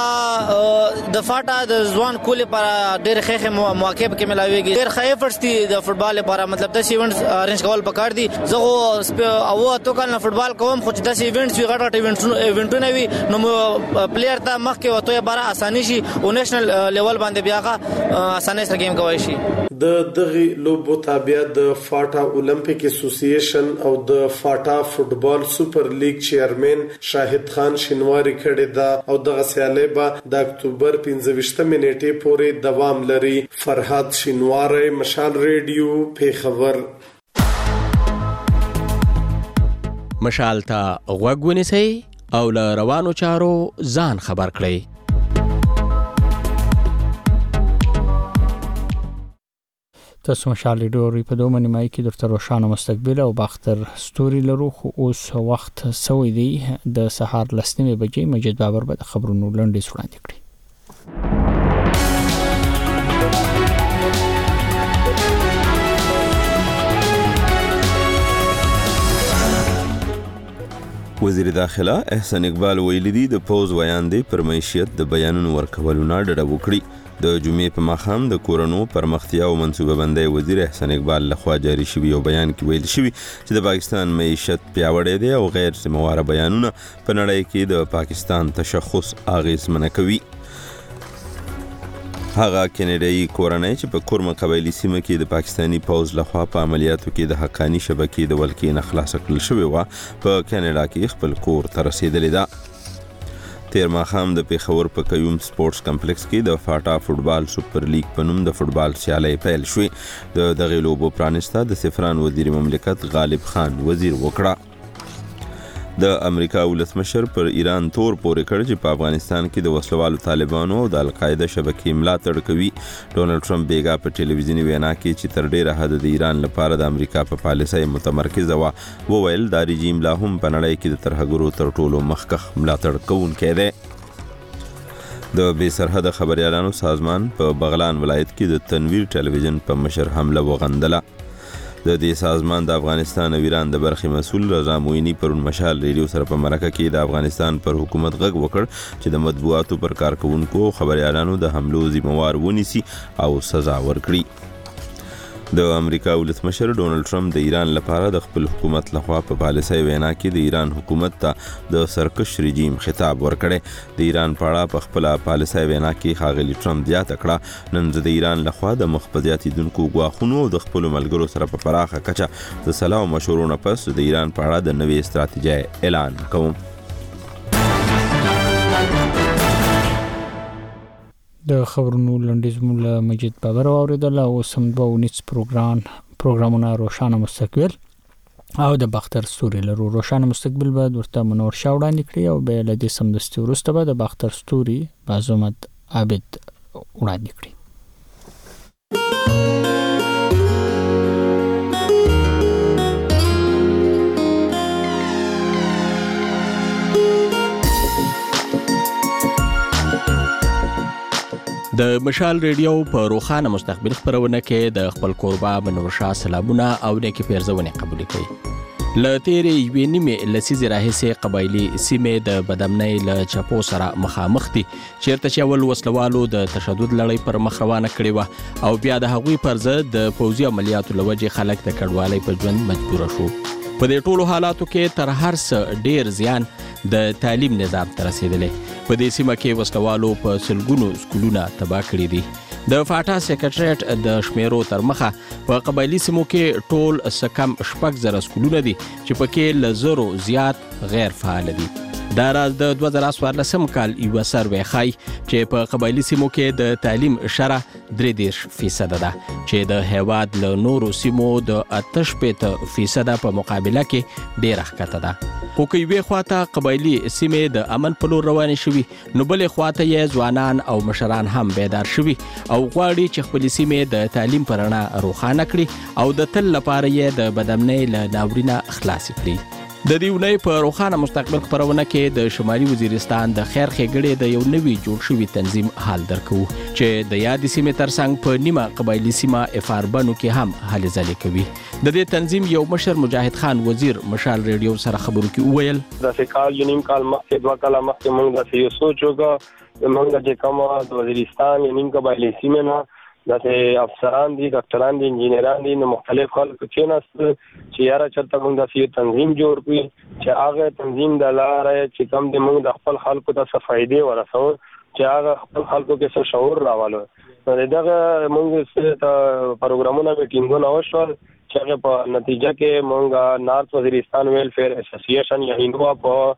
د فاټا د ځوان کول لپاره ډېر ښه مواقع کې ملاويږي. ډېر ښه ایفورټس دي د فوتبال لپاره، مطلب د ایونټس ارینج کول پکار دي. زه او تو کله فوتبال کوم خو د ایونټس وی غټ غټ ایونټونه وي نو پلیئر ته مخ کې وته بار اساني شي او نېشنل لیول باندې بیاغه اسانه سره گیم کوي شي. د دغه لوبو تابع د فاټا اولمپیک اسوسییشن او د فاټا فوتبال سوپر لیګ چیرمن شاهد خان شینواری کړي دا او د سیالي به د اکتوبر پنځه نیټې پورې دوام لري. فرهاد شینواری، مشال ریډیو، پیښور. مشال ته غوږ ونیسئ او له روانو چارو ځان خبر کړئ. تاسو مشال ریډیو په دوه نیمایي کې درته روښانه مستقبل او باختر ستوري لرو، خو اوس وخت سوی دی د سهار لس نیمې بجې. مجید بابر به د خبرونو لنډیز وړاندې کړي. وزیر داخله احسان اقبال ویلي دي د پوز ویان دی پر معیشت د بیانونو ورکولو نه ډډه وکړي. د جمعې په ماښام د کورونو پرمختیا او منصوبه بندۍ وزیر احسان اقبال لخوا جاری شوی یو بیان کې ویل شوی چې د پاکستان معیشت پیاوړی دی او غیر ذمہواره بیانونه په نړۍ کې د پاکستان تشخص اغیزمنه کوي. هغه کینیډایي کورنۍ چې په کورمه قبایلي سیمه کې د پاکستانی پوز لخوا په عملیاتو کې د حقانی شبکې د ولکې نه خلاص کړل شوی و په کینیډا کې خپل کور ته رسیدلې ده. تیر ماښام د پیښور په قیوم سپورټس کمپلیکس کې د فاټا فوټبال سوپر لیګ په نوم د فوټبال سیالۍ پیل شوې. د دغې لوبو پرانسته د سفران وزیر مملکت غالب خان وزیر وکړه. د امریکا ولسمشر پر ایران تور پورې کړ چې په افغانستان کې د وسلوالو طالبانو او د القاعده شبکې ملاتړ کوي. ډونالد ټرمپ بیګا په ټلویزیوني وینا کې چې تر ډیره حد د ایران لپاره د امریکا په پالیسۍ متمرکزه وه، وویل دا رژیم لا هم په نړۍ کې د ترهګرو تر ټولو مخکښ ملاتړ کوونکی دی. د بې سرحده خبریالانو سازمان په بغلان ولایت کې د تنویر ټلویزیون په مشر حمله وغندله. د دې سازمان د افغانستان او ایران د برخې مسؤل رضا مویني پرون مشال ریډیو سره په مرکه کې د افغانستان پر حکومت غږ وکړ چې د مطبوعاتو پر کارکونکو او خبریالانو د حملو ذمہوار ونیسي او سزا ورکړي. د امریکا ولسمشر ډونالد ټرمپ د ایران لپاره د خپل حکومت لخوا په پالیسۍ وینا کې د ایران حکومت ته د سرکش رژیم خطاب ورکړی. د ایران په اړه په خپل پالیسۍ وینا کې ښاغلي ټرمپ زیاته کړه، نن زه د ایران لخوا د مخ په زیاتېدونکو ګواښونو او د خپلو ملګرو سره په پراخه کچه د سلا او مشورو نه پس د ایران په اړه د نوې ستراتیژۍ اعلان کوم. د خبرونو لنډیز مولا مجید بابر اوریدل او سم دوه ونیس پروګرام پروګرامونه روشانه مستقبل او د باختر ستوري لرو. روشانه مستقبل به ورته منور شاوړاندې کړی او به له دې سمدستي وروسته به د باختر ستوري بازومت عابد وړاندې کړی. د مشال ریډیو په روخانه مستقبل خبرونه کې د خپل کوربه منور شاه سلامونه او نیکی پیرزونه قبول کړي. ل تیرې یوې نیمې لسیزې راهیسې قبایلي سیمې د بدامنۍ له چپو سره مخامخ دي، چیرته چې اول وسلوالو د تشدد لړۍ پر مخ روانه کړې وه او بیا د هغوی پر ضد د پوځي عملیاتو له وجې خلک د کډوالۍ په ژوند مجبوره شو. په دې ټولو حالاتو کې تر هر څه ډیر زیان د تعلیم نظام ته رسیدلی. په دې سیمه کې وسلوالو په سلګونو سکولونه تباه کړي دي. د فاټا سیکریټریټ د شمیرو تر مخه په قبایلي سیمو کې ټول څه کم شپږ زره سکولونه دي چې پکې له زرو زیات غیر فعال دي. دا راز د دوه زره څوارلسم کال یو سروې ښایي چې په قبایلي سیمو کې د تعلیم شرح درې دېرش فیصده ده چې د هیواد له نورو سیمو د اته شپېته فیصده په مقابله کې ډېره ښکته ده. خو که یوې خواته قبایلي سیمې د امن په لور روانې شوي، نو بلې خواته یې ځوانان او مشران هم بیدار شوي او غواړي چې خپلې سیمې د تعلیم په رڼا روښانه کړي او د تل لپاره یې د بدامنۍ له ناورینه خلاصې کړي. د دې ونې په روښانه مستقبل خبرونه کې د شمالي وزیرستان د خیر ښېګړې د یو نوي جوړ شوي تنظیم حال درکوو چې د یادې سیمې ترڅنګ په نیمه قبایلي سیمه افاربنو کې هم هلې ځلې کوي. د دې تنظیم یو مشر مجاهد خان وزیر مشال ریډیو سره خبرو کې وویل داسې کال یو نیم کال مخکې دوه کاله مخکې موږ داسې یو سوچ وکړو موږ چې کومه د وزیرستان یو نیم قبایلي سیمې نه داسې افسران دي، ډاکټران دي، انجینران دي، نو مختلف خلک کېناست چې یاره چېرته موږ داسې یو تنظیم جوړ کړو چې هغه تنظیم د لارې چې کوم دی موږ د خپل خلکو ته څه فایدې ورسوو چې هغه خپل خلکو کې څه شعور راولو. نو د دغه موږ څه پروګرامونه میټینګونه وشول چې هغه په نتیجه کې موږ نارت وزیرستان ویلفیر اسوسییشن یا هینوا په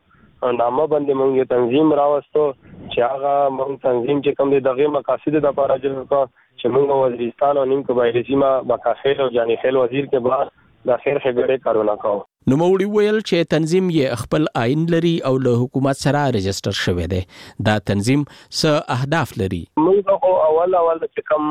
نامه باندې موږ یو تنظیم راوستو چې هغه موږ تنظیم چې کوم دغه مقاصد د لپاره جوړ کړ چې موږ وزیرستان او نیم قبایلی سیمه بکاخیل او جانی خیل وزیر کې بعد د خیر خبرې کارونه کوو. نو موري ویل چې تنظیم یې خپل آئین لري او له حکومت سره رجستر شوی دی. دا تنظیم څه اهداف لري؟ موږ خو اول اول چې کوم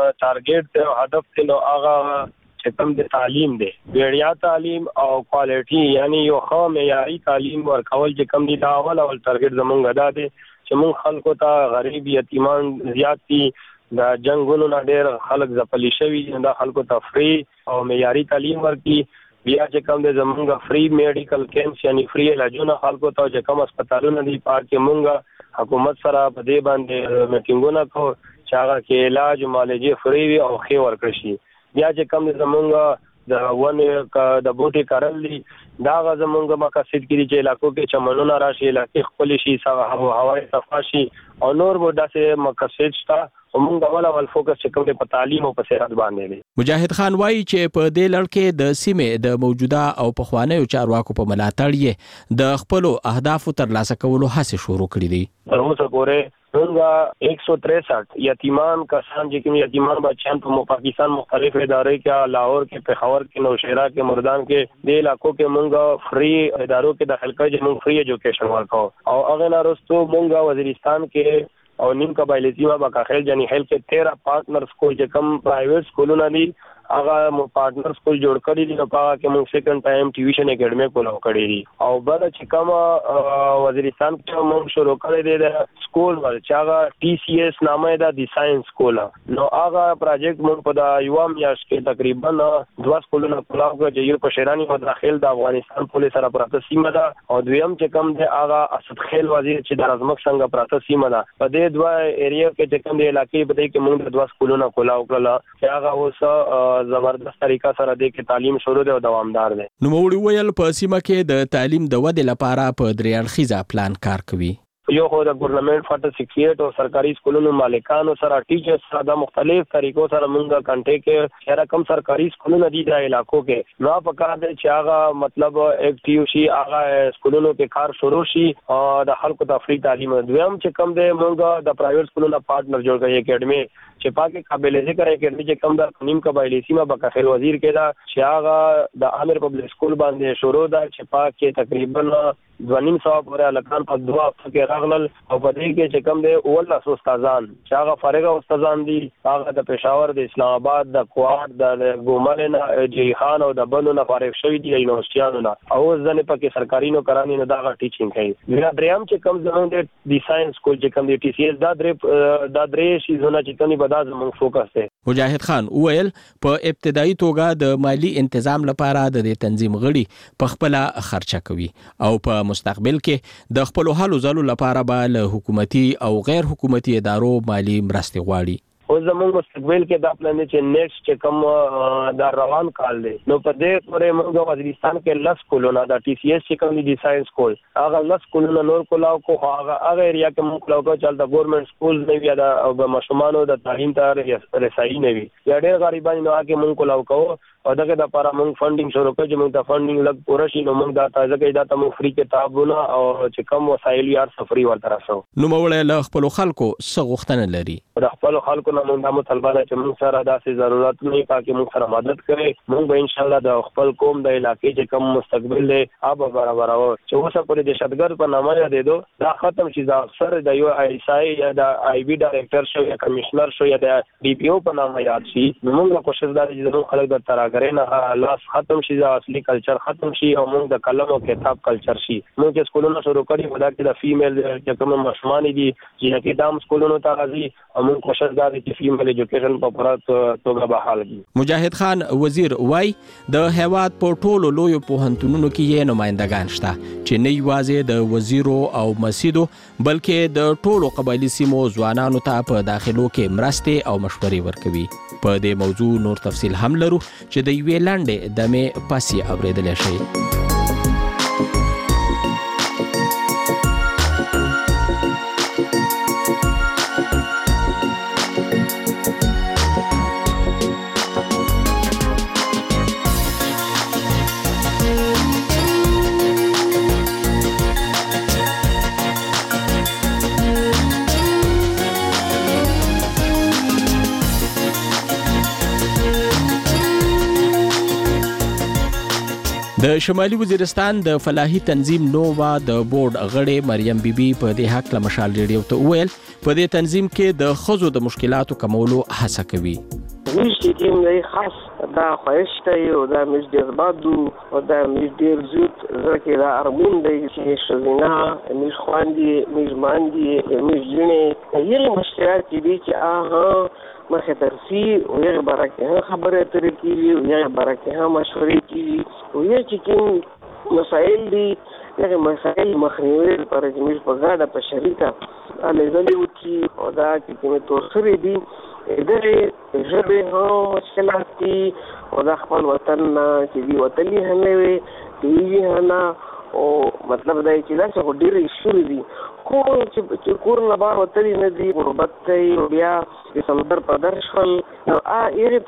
ټارګټ او هدف دی نو هغه چې کوم د تعلیم دی وړیا تعلیم او کوالټي یعنی یو ښه معیاري تعلیم ورکول چې کوم دی دا اول اول ټارګټ زمونږ دا دی چې موږ خلکو ته غریب یتیمان زیات دي د جنگونو نه ډېر خلک ځپلي شوي دا خلکو ته فری او معیاري تعلیم ورکړي. بیا چې کوم د زمونږ فری میډیکل کیمپس یعنی فری علاجونه خلکو ته چې کوم هسپتالونه دي پاکه مونږ حکومت سره په دې باندې میټینګونه کوو چې هغه کې علاج او معالجې فری وي او ښه ورکړي شي. بیا چې کوم د زمونږ د ونه د بوټي کارل دي دا زمونږ مقاصد کې چې علاقو کې چمنونه راشي علاقې خپل شي هوای صفا شي او نور به داسې مقاصد شته ومونږ اول اول فوکس چې کوم په تعلیم او په صحت باندې دی. مجاهد خان وایي چې په دې لړ کې د سیمې د موجوده او پخوانیو چارواکو په ملاتړ یې د خپل اهدافو ترلاسه کولو هڅې شروع کړې دي. تر اوسه پورې موږ ایک سو تریسٹھ یتیمان کسان چې کوم یتیمان بچیان په پاکستان مختلف ادارې کې لاهور کې پېښور کې نوشهرا کې مردان کې د علاقو کې موږ فری ادارو کې داخل کړي موږ فری ایجوکیشن ورکو او هغه نه رستو موږ وزیرستان کې او نیم قبایلی سیمه بکاخیل جانی خیل کې تیرہ پارټنر سکول چې کوم پرایویټ سکولونه دي هغه مو پارټنر سکول جوړ کړی دي نو هغه کې موږ سیکنډ ټایم ټیوشن اکیډمي کولاو کړی دي او بعد چې کوم وزیرستان کې موږ شروع کړی دی د سکول ول چې هغه ټي سی ایس نامه ده د ساينس سکول نو هغه پروجیکټ موږ په د یو میاشت کې تقریبا دوه سکولونه کولاو کړ چې یو په شیرانی په داخل د افغانستان پولیس سره پراته سیمه ده او دویم چې کوم دی هغه اسد خیل وزیر چې د رزمک څنګه پراته سیمه ده په دې دوه ایریا کې چې کوم دی علاقې په دې کې موږ د دوه سکولونه کولاو کړل چې هغه اوس زبردست طریقه سره د تعلیم شروع دی او دوامدار دی. نو موري ویل په سیمه کې د تعلیم د ودې لپاره په درې اړخیزه پلان کار کوي. یو خو د ګورنمنت فاټ سکریټ او سرکاري سکولونو مالکانو سره ټیچرز سره د مختلف طریقو سره موږ کانټیکټ کې چې رقم سرکاري سکولونو دي د علاقو کې نو په کار دی چې هغه مطلب اکټیو شي هغه سکولونو کې کار شروع شي او د خلکو ته فری تعلیم دویم چې کم دی موږ د پرایویټ سکولونو پارټنر جوړ کړی اکیډمي چې پاکه قابل ذکر اکیډمي چې کم د نیم قبایلی سیمه بکاخیل وزیر کې دا چې هغه د عامر پبلک سکول باندې شروع ده چې پاکه تقریبا ځوانین صاحب ورته لکان په دوه کې راغلل او په دې کې چې کوم دی اول استادان چې هغه فارغه استادان دي هغه د پېښور د اسلام آباد د کوات د ګومل نه جی خان او د بنو نه فارغ شوی دي یونیورسيټانو نه او ځنه پکې سرکاري نو کرانی نه دا ټیچینګ کوي بیا دریم چې کوم زموږ د ساينس سکول چې کوم دی ټي سی ایس دا درې دا درې شي زونه چې کومي بدا زموږ فوکس دی. مجاهد خان ویل په ابتدایي توګه د مالی تنظیم لپاره د تنظیم غړي په خپل خرچه کوي او په مستقبل کې د خپل حل زلو لپاره به له حکومتي او غیر حکومتي ادارو مالی مرستې غواړي. او زموږ مستقبل کې دا پلان چې نیکسټ چې کوم دا روان کال دی نو په دې پورې موږ وزیرستان کې لس کولونه دا ټي سی ایس چې کوم دي ساينس سکول هغه لس کولونه نور کولاو کو هغه هغه ایریا کې موږ کولاو کو چې د ګورنمنت سکول نه وي دا او مشمانو د تعلیم ته رسایي نه وي یا ډېر غریبان نو هغه موږ کولاو کو او دغه د لپاره موږ فندینګ شروع کړو چې موږ د فندینګ لګ پوره شي نو موږ دا تازه کې دا ته موږ فری کتابونه او چې کوم وسایل یې سفري ورته راسو. نو موږ له خپل خلکو څه غوښتنه لري؟ د خپل خلکو نه موږ د مطالبه چې موږ سره داسې ضرورت نه پاکي موږ سره مدد کړي موږ به ان شاء الله د خپل قوم د علاقې چې کوم مستقبل له آب برابر او چې اوسه پرې د شتګر په نامه یاد دي دا ختم شي دا اکثر د یو آی اس آی یا د آی بي ډایرکټر شو یا کمشنر شو یا د ډي پی او په نامه یاد شي موږ کوشش دا چې زموږ خلک د تراګرې نه لاس ختم شي دا اصلي کلچر ختم شي او موږ د قلم او کتاب کلچر شي موږ چې سکولونو شروع کړی ودا کې د فیمیل چې کوم مشمان دي چې کې دام سکولونو ته راځي او موږ کوشش دا چې فیمیل ایجوکیشن په پوره توګه بحال دي. مجاهد خان وزیر وای د هیواد په ټولو لوی پوهنتونونو کې یې نمائندگان شته چې نه یوازې د وزیرو او مسیدو بلکې د ټولو قبایلی سیمو ځوانانو ته په داخلو کې مرستې او مشورې ورکوي. په دې موضوع نور تفصیل هم لرو چې د یوې لنډې دمې پسې اوریدلی شئ. د شمالي وزیرستان د فلاحي تنظیم نووا د بورډ غړې مریم بیبي په دې حق له مشال ریډیو ته ویل په دې تنظیم کې د خزو د مشکلاتو کمولو هڅه کوي. مش کې موږ خاص دا خوښته یو دا مش ډیر بادو او دا مش ډیر زوت زکه دا ارمون دی چې شوینا مش خواندي مش ماندي مش جنې یې مشکلات دي چې آها مخه ترسي او یې برکه خبره ترې کیږي او یې برکه مشورې کیږي او یې چې کوم مسائل دي هغه مسائل مخنیوي لپاره چې موږ په ګډه په شریکه الزامي وکي او دا چې کومه توسري دي دغه ژبه هو مشکلات دي او د خپل وطن چې دی وطني هم وي دی نه او مطلب دا چې دا څه ډېر شوې دي خو چې کور نه بار وتلی نه دي غربت کوي بیا د سمندر په درشل نو ا یې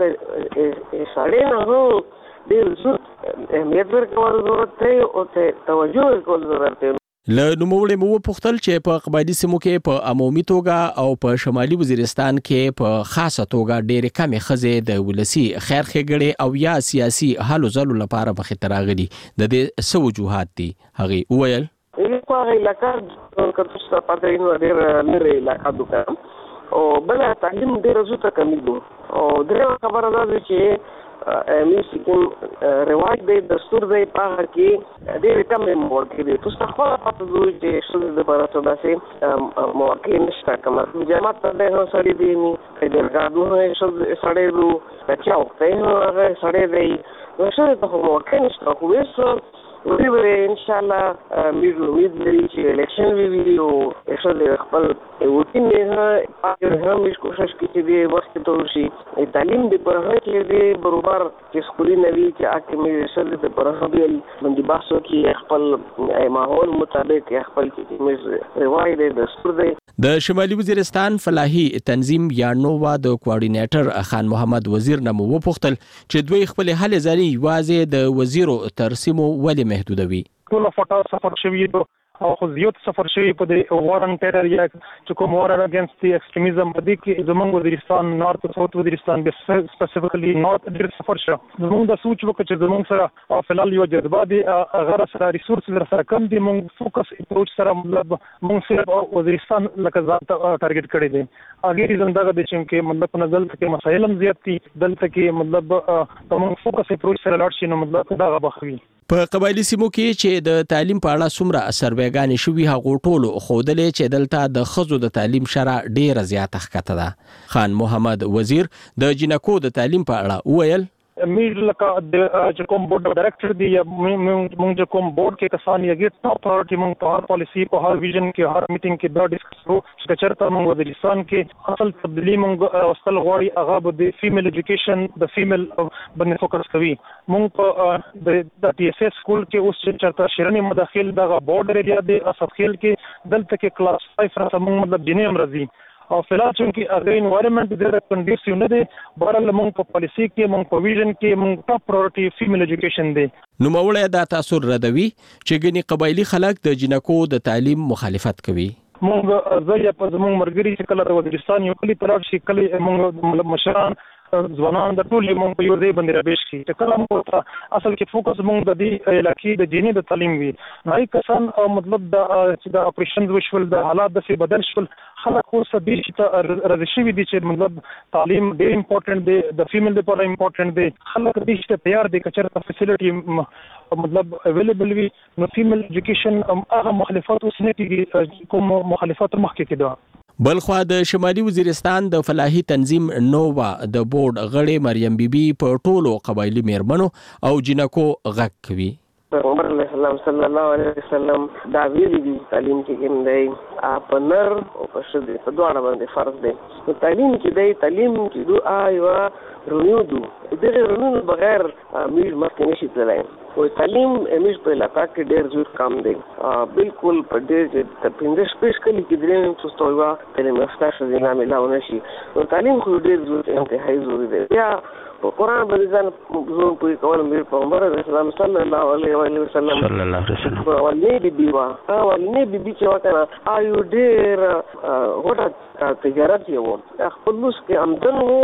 ته سړی نه هو ډېر زود اهمیت ورکول ضرورت دی او ته توجه ورکول ضرورت دی. له نوموړي مو پوښتل چې په قبایلي سیمو کې په عمومي توګه او په شمالي وزیرستان کې په خاصه توګه ډېرې کمې ښځې د ولسي خیر ښېګړې او یا سیاسي هلو ځلو لپاره مخې ته راغلي د دې څه وجوهات دي هغې وویل په هغه علاقه کتو چې پاتې نو ډېر لري علاقه دوکان او بل تعلیم ډېر زوته کمی دو او درې خبره ده چې امیسی کوم رواج دی دستور دی په کې ډېر کم موقع دي تاسو خپل پاتې دوی چې څه د لپاره څه داسې موقع نشته کومه جماعت ته نه سړی دی نو د ګادو نه څه سړی وو چې او ته هغه سړی دی نو څه ته موقع نشته خو وسه ویل ان شاء الله موږ امید لري چې الیکشن وی ویډیو ایسو د خپل وټین نه پاتې هم موږ کوشش کوي چې وخت ته ورشي تعلیم د پرهه کې د برابر چې سکولي نوي چې اکه موږ سره د پرهه بیل باندې بحثو کې خپل ماحول مطابق خپل کې موږ روایت د دستور دی. د شمالي وزیرستان فلاحي تنظیم یا نووا د کوارډینیټر خان محمد وزیر نمو وپوښتل چې دوی خپل هلې ځلې یوازې د وزیرو ترسیمو ولې محدودوي. ټول فټا سفر شوی او خو زیات سفر شوی په د وارن ټیرر یا چې کوم وار اگینست دی ایکستریمیزم په دې کې زمونږ وزیرستان نارت ساوث وزیرستان به سپیسیفیکلی نارت ډیر سفر شو زمونږ د سوچ وکړه چې زمونږ سره فلال یو جذبه دي غیر سره ریسورس سره کم دي مونږ فوکس اپروچ سره مطلب مونږ صرف وزیرستان لکه ځان ټارګټ کړی دي اګه ریزن دا د چې کې مطلب په نظر کې مسایل هم زیات دي دلته کې مطلب مونږ فوکس اپروچ سره لاړ شي نو مطلب دا غوښوي. په قبایلی سیمو کې چې د تعلیم په اړه څومره سروېګانې شوي هغو ټولو ښودلې چې دلته د ښځو د تعلیم شرح ډېره زیاته ښکته ده. خان محمد وزیر د جنکو د تعلیم په اړه وویل میر لکه د کوم بورډ ډایریکټر دی یا موږ د کوم بورډ کې کسان یې ټاپ پرایورټي موږ په هر پالیسی په هر ویژن کې هر میټینګ کې دا ډیسکس کوو چې چېرته موږ وزیرستان کې اصل تبدیلی موږ واستل غواړي هغه به د فیمیل ایجوکیشن د فیمیل باندې فوکس کوي. موږ په د ټي اس اس سکول کې اوس چې چېرته شیرنی مداخل دغه بورډ ایریا دی اسفخیل کې دلته کې کلاس پنځه سره موږ مطلب جنې هم راځي او فلال چې هغه انوایرنمنت ډېر کنډیسیو نه دی بهرحال موږ په پالیسی کې موږ په ویژن کې موږ ټاپ پرایورټي فیمیل ایجوکیشن دی. نوموړی دا تاثر ردوي چې ګنې قبایلی خلک د جنکو د تعلیم مخالفت کوي. موږ زه په زموږ مرګري چې کله د وزیرستان یو کلی پلاټ شي کله موږ مشران ځوانان د ټول موږ په یو ځای باندې رابېش شي چې کله موږ اصل کې فوکس موږ د دې علاقې د جنې د تعلیم وي نو هی کسان مطلب د چې د اپریشن وشول د حالات د څه بدل شول خلک خو سبي چې راځي شي دي چې مطلب تعلیم ډېر امپورټنت دی د فیمیل لپاره امپورټنت دی خلک دې چې تیار دي چې چېرته فیسیلیټي مطلب اویلیبل وي نو فیمیل ایجوکیشن هغه مخالفت اوس نه کېږي کوم مخالفت مخکې کېده. بلخوا د شمالي وزیرستان د فلاحي تنظیم نووا د بورډ غړې مریم بیبي په ټولو قبایلی میرمنو او جنکو غږ کوي. پیغمبر علیه السلام صلی الله علیه وسلم دا ویلي دي تعلیم چې کوم دی په نر او په ښځې په دواړه باندې فرض دی. نو تعلیم چې دی تعلیم چې دو آیوه رونیو دو دغه رونیو بغیر موږ مخکې نشي تللی او تعلیم موږ په علاقه کې ډېر زیات کم دی بالکل په ډېر د پنځه شپږ کلي کې درېیم څوسته یوه تعلیم یافته ښځې نه میلاو نه شي نو تعلیم خو ډېر زیات انتهایي ضروري دی. بیا په قرآن باندې ځان زون پوهې کول مې پیغمبر علیه السلام صلی الله علیه وسلم صلی الله علیه وسلم ولنې بیبي وه ولنې بیبي چې وه که نه آیو ډېر غوټه تجارت یې و خپل لوس کې آمدن و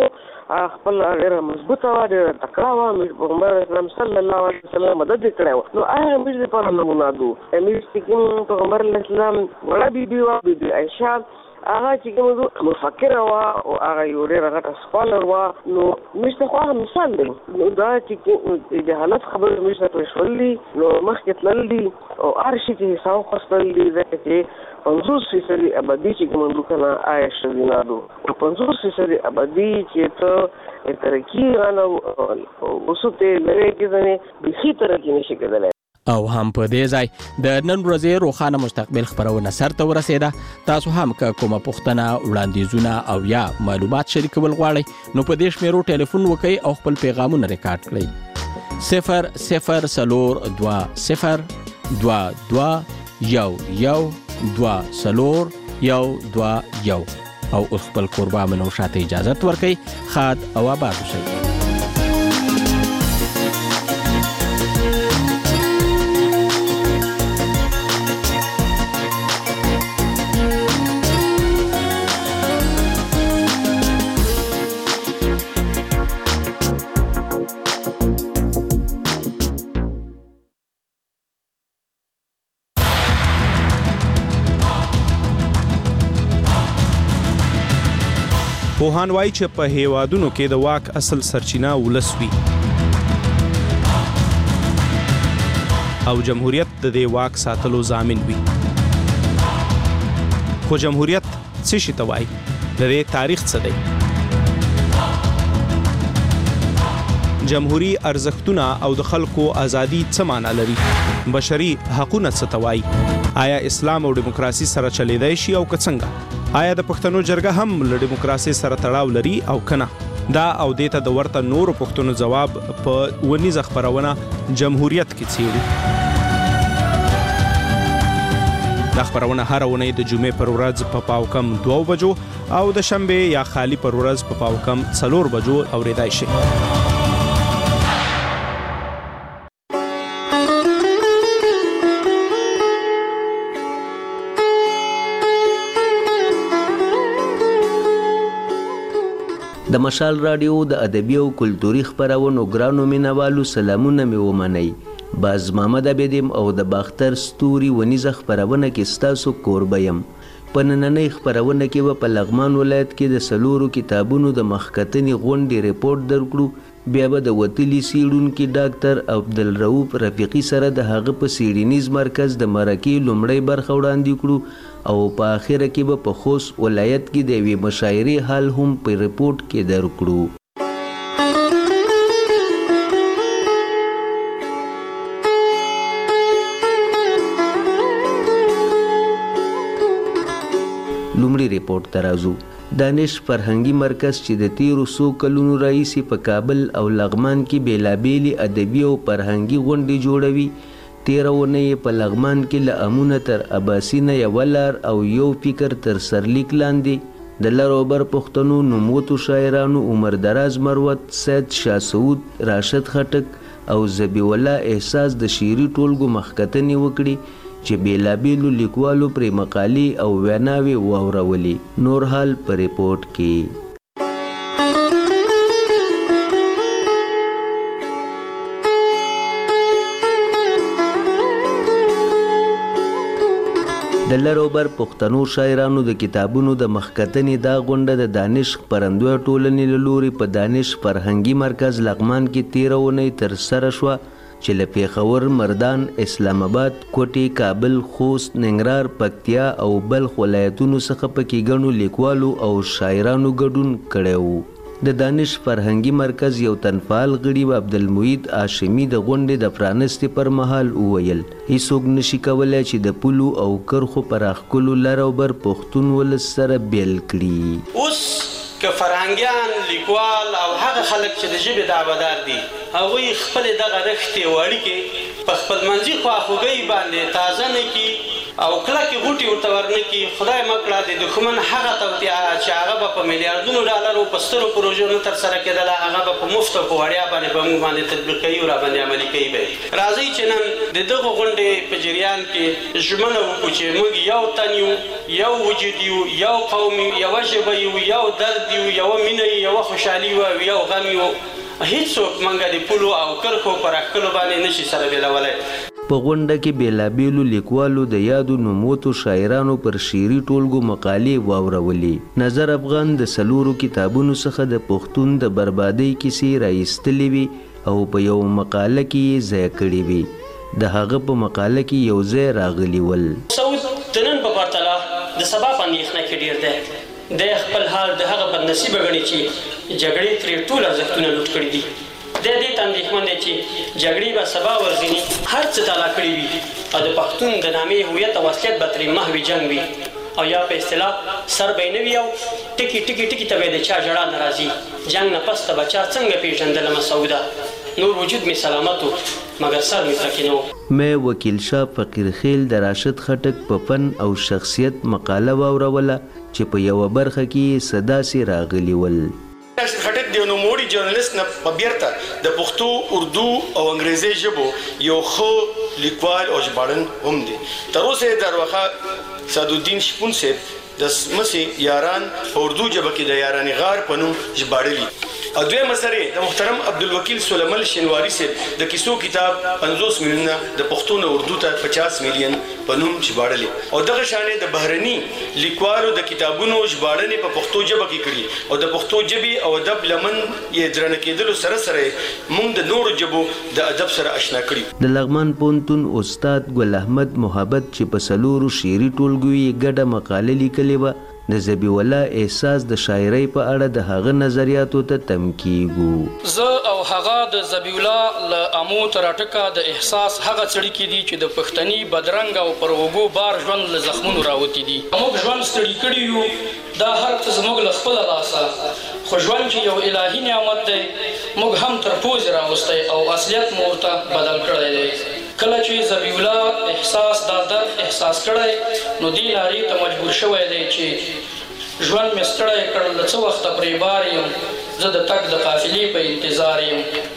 خپل ډېر مضبوطه و ډېر تکړه و امیر پیغمبر اسلام صلی الله علیه وسلم مدد کړی نو هغه امیر لپاره نمونه دو امیر چې کوم پیغمبر اسلام وړه بیبي و بیبي عائشه هغه چې کوم مفکر و او هغه یو ډېر غټ سکولر و نو مشته خو هغه مثال دی نو دا چې د حالت خبر مشته پښولې نو مخکې تلل دي او هر شي چې حساب خپل دي چې پنځوس فیصدي ابدي چې کوم دوکانه عائشه دینادو او پنځوس فیصدي ابدي چې ته ترقی غنو وسوته لري کې ځنه به ترقی نشي کېدلی او هم په دې ځای د نن ورځې روښانه مستقبل خبرونه سرته ورسېده تاسو هم که کومه پوښتنه وړاندیزونه او یا معلومات شریکول غواړئ نو په دې شمیرو ټلیفون وکړئ او خپل پیغامونه ریکارډ کړئ صفر صفر څلور دوه صفر دوه دوه یو یو دوه څلور یو دوه یو او اوس خپل کوربه منوشات اجازت ورکړئ ښاد او آباد اوسئ. پوهان وایي چې په هیوادونو کې د واک اصل سرچینه ولس وي او جمهوریت د دې واک ساتلو ضامن وي خو جمهوریت څه شي ته وایي د دې تاریخ څه دی جمهوری ارزښتونه او د خلکو ازادي څه معنا لري بشري حقوقونه څه ته وایي آیا اسلام او دیموکراسي سره چلیدای شي او که څنګه آیا د پښتنو جرګه هم له دیموکراسي سره تړاو لري او کنه دا او دیته د ورته نورو پښتنو جواب په ونیزه خبرونه جمهوریت کې څیړي دا خبرونه هر ونې د جمعې پر ورځ په پاو کم دوه بجو او د شنبه یا خالی پر ورځ په پاو کم څلور بجو اوریدای شي. د مشال رادیو د ادبي او کلتوري خبرونو ګرانو مینوالو سلامونه مې ومنئ. باز محمد عبیدم او د باختر ستوري ونیزه خبرونه کې ستاسو کوربه یم. په نننۍ خبرونه کې به په لغمان ولایت کې د سلورو کتابونو د مخکتنې غونډې ریپورت درکړو. بیا به د وتلي څیړونکي ډاکټر عبدالرؤف رفیقي سره د هغه په څیړنیز مرکز د مرکې لومړۍ برخه وړاندې کړو او په اخره کې به په خوست ولایت کې د یوې مشاعرې حال هم په ریپورت کې درکړو. لومړی ریپورت ته راځو. دانش فرهنګي مرکز چې د تیرو څو کلونو راهیسې په کابل او لغمان کې بیلابیلې ادبي او فرهنګي غونډې جوړوي تیره اونۍ یې په لغمان کې له امونه تر اباسینه یوه لار او یو فکر تر سرلیک لاندې د لر او بر پښتنو نوموتو شاعرانو عمر دراز مروت، سید شاه سعود، راشد خټک او ذبیح الله احساس د شعري ټولګو مخکتنې وکړي چې بیلابیلو لیکوالو پرې مقالې او ویناوې واورولې. نور حال په ریپورت کې. د لر او بر پښتنو شاعرانو د کتابونو د مخکتنې دا غونډه د دانش خپرندویه ټولنې له لوري په دانش فرهنګي مرکز لغمان کې تیره اونۍ ترسره شوه چې له پېښور، مردان، اسلام آباد، کوټې، کابل، خوست، ننګرهار، پکتیا او بلخ ولایتونو څخه پکې ګڼو لیکوالو او شاعرانو ګډون کړی و. د دانش فرهنګي مرکز یو تنفعال غړي عبدالمعید هاشمي د غونډې د پرانستې پر مهال وویل هیڅوک نشي کولی چې د پولو او کرښو پراخکلو لر او بر پښتون ولس سره بیل کړي. اوس که فرهنګیان، لیکوال او هغه خلک چې د ژبې دعوهدار دي هغوی خپلې دغه رښتې او اړیکې په خپلمنځي خواخوږۍ باندې تازه نه کړي او کلکې غوټې ورته ورنکي خدای مکړه د دښمن هغه توطیه چې هغه به په میلیارډونو ډالرو په سترو پروژو نه ترسره کېدله هغه به په مفت او په وړیا باندې به موږ باندې تطبیق کوي او راباندې عملي کوي به راځئ چې نن د دغه غونډې په جریان کې ژمنه وکړو چې موږ یو تن یو یو وجود یو یو قوم یو یوه ژبه یو یو درد یو یوه مینه یو یوه خوشحالي یو یو غم یو هیڅوک موږ د پولو او کرښو په راښکلو باندې نشي سره بېلولی. په غونډه کې بیلابیلو لیکوالو د یادو نوموتو شاعرانو پر شعري ټولګو مقالې واورولې. نظر افغان د څلورو کتابونو څخه د پښتون د بربادۍ کیسې راایستلې وي او په یو مقاله کې یې ځای کړې وي. د هغه په مقاله کې یو ځای راغلی ول. سعود د نن په پرتله د سبا په اندېښنه کې ډېر دی. د خپل حال د هغه بدنصیبه ګڼي چې جګړې ترې ټول ارزښتونه لوټ کړي دي. د دې ته اندېښمن دی چې جګړې به سبا ورځني هر څه تالا کړي وي او د پښتون د نامې هویت او اصلیت به ترې محوي جنګ وي او یا په اصطلاح سر به یې نه وي او ټکي ټکي ټکي ته به د چا ژړا نه راځي. جنګ نه پس ته به چا څنګه پېژندلمه سعوده نور وجود مې سلامت و مګر سر مې پکې نه و. مې وکیل شاه فقیر خیل د راشد خټک په فن او شخصیت مقاله واوروله چې په یوه برخه کې صداسې راغلی ول. راشد خټک د یو نوموړي ژورنالیست نه په بیرته د پښتو اردو او انګریزي ژبو یو ښه لیکوال او ژباړن هم دی. تر اوسه یې د ارواښه سعدالدین شپون صاحب د مسې یاران په اردو ژبه کې د یارانې غار په نوم ژباړلي او دویمه سره د محترم عبدالوکیل سلیمان شینواري صاحب د کیسو کتاب پنځوس میلیونه د پښتو نه اردو ته پچاس میلیون په نوم ژباړلي او دغه شانې د بهرني لیکوالو د کتابونو ژباړنې په پښتو ژبه کې کړي او د پښتو ژبې او ادب لمن یې درنه کېدلو سره سره موږ د نورو ژبو د ادب سره آشنا کړي. د لغمان پوهنتون استاد ګل احمد محبت چې په څلورو شعري ټولګو یې ګډه مقاله لیکلې وه د ذبیح الله احساس د شاعرۍ په اړه د هغه نظریاتو ته تم کیږو. زه او هغه د ذبیح الله له امو تر ټکه د احساس هغه څړیکې دي چې د پښتني بدرنګ او پر اوږو بار ژوند له زخمونو راوتي دي. موږ ژوند ستړي کړي یو دا هر څه زموږ له خپله لاسه خو ژوند چې یو الهي نعمت دی موږ هم تر پوزې راوستی او اصلیت مو ورته بدل کړی دی. کله چې ذبیح الله احساس دا درد احساس کړی نو دې نارې ته مجبور شوی دی چې ژوند مې ستړی کړ له څه وخته پرې بار یم زه د تګ د قافلې په انتظار یم.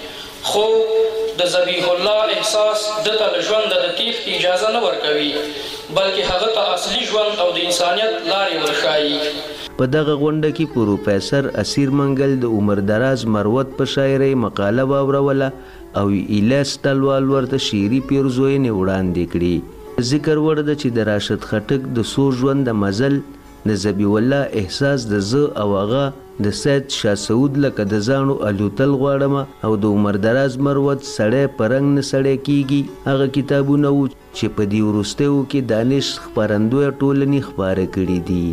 خو د ذبیح الله احساس دته له ژونده د تېښتې اجازه نه ورکوي بلکې هغه ته اصلي ژوند او د انسانیت لارې ورښایي. په دغه غونډه کې پروفیسر اسیر منګل د عمر دراز مروت په شاعرۍ مقاله واوروله او ایلیاس ټلوال ورته شعري پیرزوینې وړاندې کړي. ذکر وړ ده چې د راشد خټک د سور ژوند د مزل د ذبیح الله احساس د زه او هغه د سید شاه سعود لکه د زاڼو الوتل غواړمه او د عمر دراز مروت سړی په رنګ نه سړی کیږي هغه کتابونه وو چې په دې وروستیو کې دانش خپرندویه ټولنې خپاره کړي دي.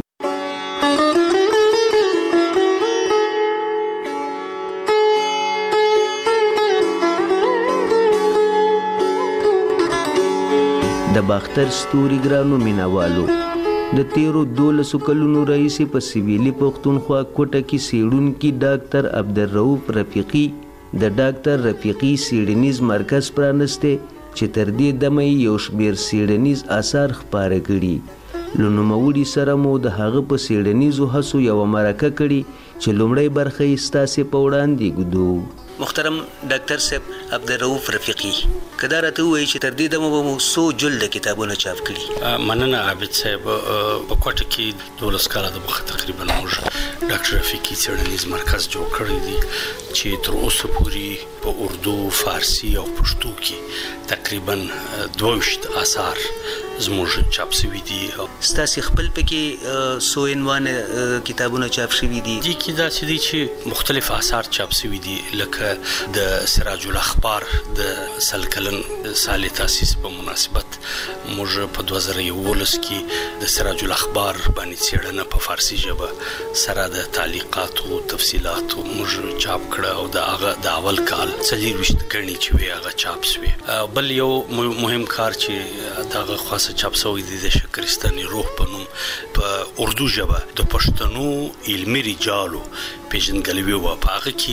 د باختر ستوري ګرانو مینوالو د تیرو دولسو کلونو راهیسې په سویلي پښتونخوا کوټه کې څېړونکي ډاکټر عبدالرؤف رفیقي د ډاکټر رفیقي څېړنیز مرکز پرانستی چې تر دې دمه یو شمېر څېړنیز آثار خپاره کړي. له نوموړي سره مو د هغه په څېړنیزو هڅو یوه مرکه کړې چې لومړۍ برخه یې ستاسې په وړاندې ږدو. محترم ډاکټر صاحب عبدالرؤف رفیقي که دا راته ووایي چې تر دې دمه به مو څو جلده کتابونه چاپ کړي؟ مننه عابد صاحب. په کوټه کې دولس کاله دمخه تقریبا موږ ډاکټر رفیقي څېړنیز مرکز جوړ کړی دی چې تر اوسه پورې په اردو، فارسي او پښتو کې تقریبا دوه ویشت آثار زموږ چاپ شوي دي. ستاسې خپل پکې څو عنوانه کتابونه چاپ شوي دي؟ دې کې داسې دي چې مختلف آثار چاپ شوي دي لکه د سراج الاخبار د سل کلن سال تاسیس په مناسبت موږ په دوه زره یولس کې د سراج الاخبار باندې څېړنه په فارسي ژبه سره د تعلیقاتو تفصیلاتو موږ چاپ کړه او د هغه د اول کال څلور ویشت ګڼې چې وې هغه چاپ شوې. بل یو مهم کار چې دغه خاصه چاپ شوی دی د شکرستاني روح په نوم په اردو ژبه د پښتنو علمي رجالو پیژندګلوي وه. په هغه کې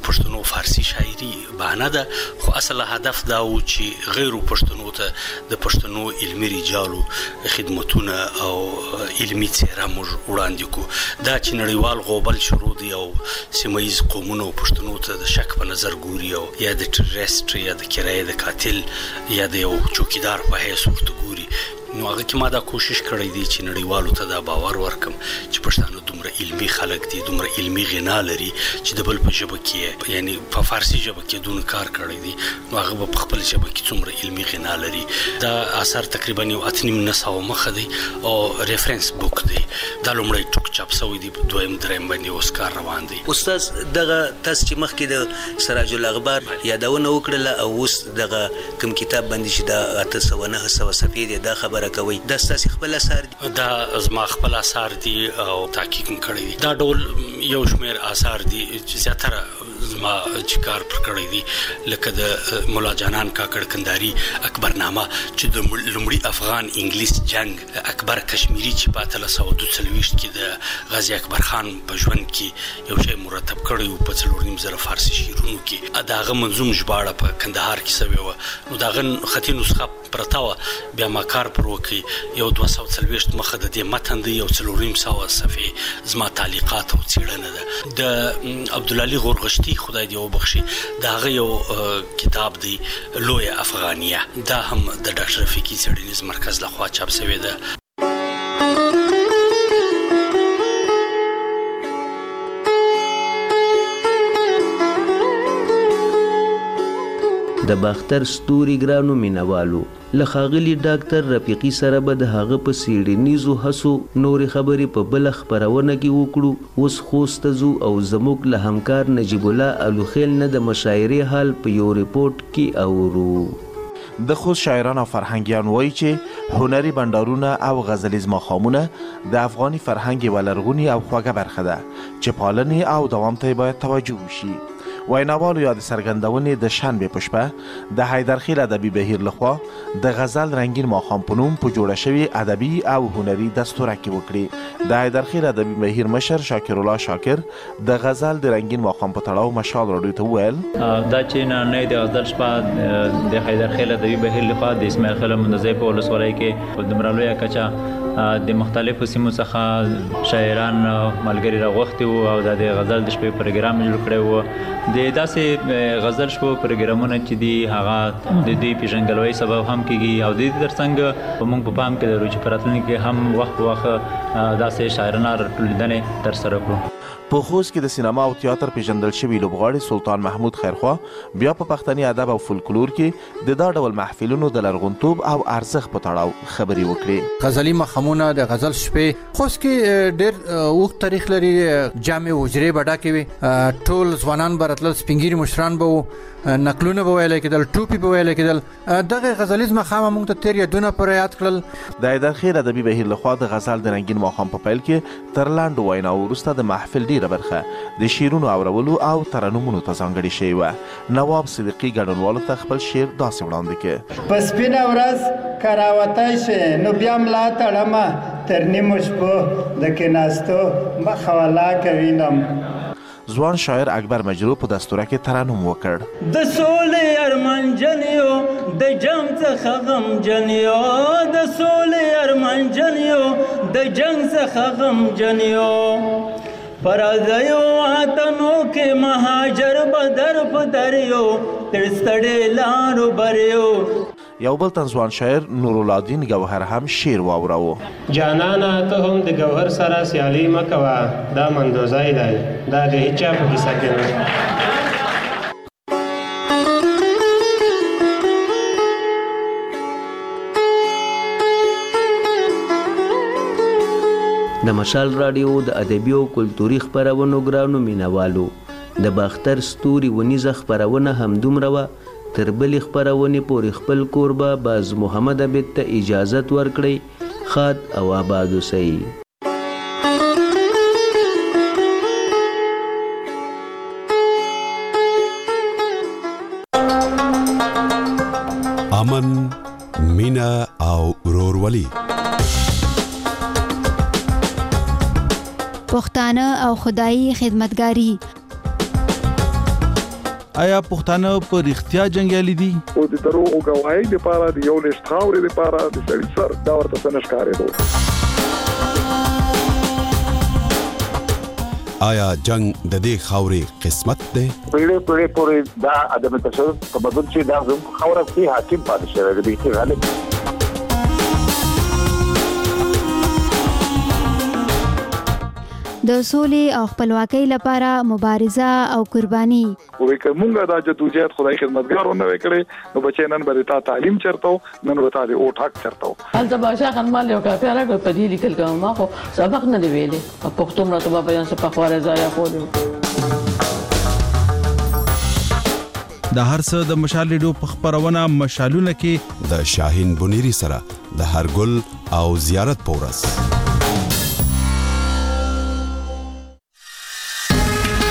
پښتنو فارسی شاعري بهانه ده، خو اصل هدف دا و چې غیر پښتنو ته د پښتنو علمي رجالو خدمتونه او علمي څیره موږ وړاندې کو. دا چې نړیوال غوبل شروع دی او سیمایي قومونو پښتنو ته د شک په نظر ګوري او یا د ټرست یا د کرایه د قاتل یا د یو چوکیدار په حیث ورته ګوري، نو هغه کې ما دا کوشش کړی دی چې نړیوالو ته دا باور ورکم چې پښتانه دومره علمي خلک دي، دومره علمي غنا لري چې د بل په ژبه کې یعنی په فارسی ژبه کې دونه کار کړی دی، نو هغه په خپل ژبه کې څومره علمي غنا لري. دا اثر تقریبا یو اتنیم نه سوه مخه دی او ریفرنس بوک دی. دا لومړی ټوک چاپ شوی دی، دویم دریم باندې اوس کار روان دی. استاد دغه تاسو چې مخکې د سراج الاخبار یادونه وکړله او اوس دغه کوم کتاب باندې چې دا اته سوه نه سوه صفحې دی دا خبره کوي، دا ستاسو خپل اثار دي؟ دا زما خپل اثار دي او تحقیق کړی دي. دا ډول یو شمیر اثار دي چې زیاتره زما چې کار پر کړی دي، لکه د مولا جانان کاکړ کنداري اکبرنامه چې د لومړي افغان انګلیس جنگ اکبر کشمیری چې په اتلس سوه دوه څلوېښت کې د غازي اکبر خان په ژوند کې یو شی مرتب کړی و په څلور نیم زره فارسي شعرونو کې، د هغه منظوم ژباړه په کندهار کې شوې وه. نو د هغه خطي نسخه پرته وه، بیا ما کار پر وکړي، یو دوه سوه څلوېښت مخه د دې متن دی، یو څلور نیم سوه صفحې زما تعلیقات او څېړنه ده. د عبدالعلي غورغشتي خدای دې وبخښي، د هغه یو کتاب دی لویه افغانیه، دا هم د ډاکټر رفیقي څېړنیز مرکز لخوا چاپ شوی ده. د باختر ستوري ګرانو مینوالو، له ښاغلي ډاکټر رفیقي سره به د هغه په څېړنیزو هڅو نورې خبرې په بله خپرونه کې وکړو. اوس خوست ته ځو او زموږ له همکار نجیب الله الوخیل نه د مشاعرې حال په یو ریپورټ کې اورو. د خوست شاعران او فرهنګیان وایي چې هنري بنډارونه او غزلیز ماښامونه د افغاني فرهنګ یوه لرغونې او خوږه برخه ده چې پالنې او دوام ته باید توجه وشي. ویناوالو یا د څرګندونې د شنبې په شپه د حیدرخیل ادبي بهیر لخوا د غزل رنګین ماښام په نوم په جوړه شوي ادبي او هنري دستوره کې وکړي. د حیدرخیل ادبي بهیر مشر شاکر الله شاکر د غزل د رنګین ماښام په تړاو مشال راډیو ته وویل دا چې نننۍ د غزل شپه د حیدرخیل ادبي بهیر لخوا د اسماعیل خیل مندزی په ولسوالۍ کې په دومره لویه کچه د مختلفو سیمو څخه شاعران ملګري راغوښتي وو او د غزل د شپې پروګرام جوړ کړی و. د داسې غزل شپو پروګرامونه چې دي هغه د دوی پیژنګلوۍ سبب هم کیږي او د دې ترڅنګ په موږ په پام کې لرو چې په راتلونکي کې هم وخت په وخت داسې شاعرانه راټولېدنې ترسره کړو. په خوست کې د سینما او تیاتر پیژندل شوي لوبغاړي سلطان محمود خیرخوا بیا په پښتني ادب او فولکلور کې د دا ډول محفلونو د لرغونتوب او ارزښت په تړاو خبرې وکړي. غزلي ماښامونه د غزل شپې خوست کې ډېر اوږد تاریخ لري، جامع حجرې به ډکې وي، ټول ځوانان به راتلل، سپین ږیري مشران به وو، نقلونه به ویلی کېدل، ټوپې به ویلی کېدل. دغه غزلیز ماښام موږ ته تېر یادونه پر یاد کړل. د حیدرخیل ادبي بهیر لخوا د غزل د رنګین ماښام په پیل کې تر لنډو ویناو وروسته د محفل ډېره برخه د شعرونو اورولو او ترنمونو ته ځانګړې شوې وه. نواب صدیقي ګډونوالو ته خپل شعر داسې وړاندې کړ: په سپینه ورځ که راوتی شې نو بیا ملا تړمه، تر نیمو شپو د کېناستو مخه ولاکه وینم. ځوان شاعر اکبر مجروح په دستوره کې ترنم وکړ: د سولې ارمنجن یو د جنگ څخه غمجن یو، د سولې ارمنجن یو د جنگ څخه غمجن یو، پردیو وطنو کې مهاجر بدر په دریو، تر ستړې لارو بریو. یو بل تنځوان شاعر نورالدین گوهر هم شعر واوراوه: جانانه ته هم د گوهر سره سیالي مه کوه، دا مندوزی دی، دا د هیچا په کیسه کې نه. د مشال راډیو د ادبي او کلتوري خپرونو ګرانو مینوالو، د باختر ستوري ونیزه خپرونه همدومره وه. تر بلې خپرونې پورې خپل کوربه باز محمد عبید ته اجازت ورکړئ. ښاد او آباد اوسئ. امن، مینا او ورورولي، پښتانه او خدایي خدمتګاري، آیا پښتانه په رښتیا جنگیالي دي او د دروغ غواړي د پاره د یو لښت خاورې د پاره د سړي سر دا ورته څنګه ښکارېدو آیا جنگ د دې خاورې قسمت دی پیړې پیړې پورې دا ادم تشدد تمدن چې دا زموږ خاوره کې حاکم پاتې شوی دی چې غالب د سولې او خپلواکۍ لپاره مبارزه او قرباني وې کومه دا جدوجہد خدای خدمتګارونه وکړي نو بچی نن به تا تعلیم چرته نن به تا او ټاک چرته هلته باشا خنمال یو کافي راغی په دې لیکل کوم ما خو سبق نه دی ویلې په پښتو مرته په بیان څه په خواره ځای خو دی د هر څه د مشال ریډیو په خبرونه مشالونه کې د شاهین بنيري سره د هر ګل او زیارت پورس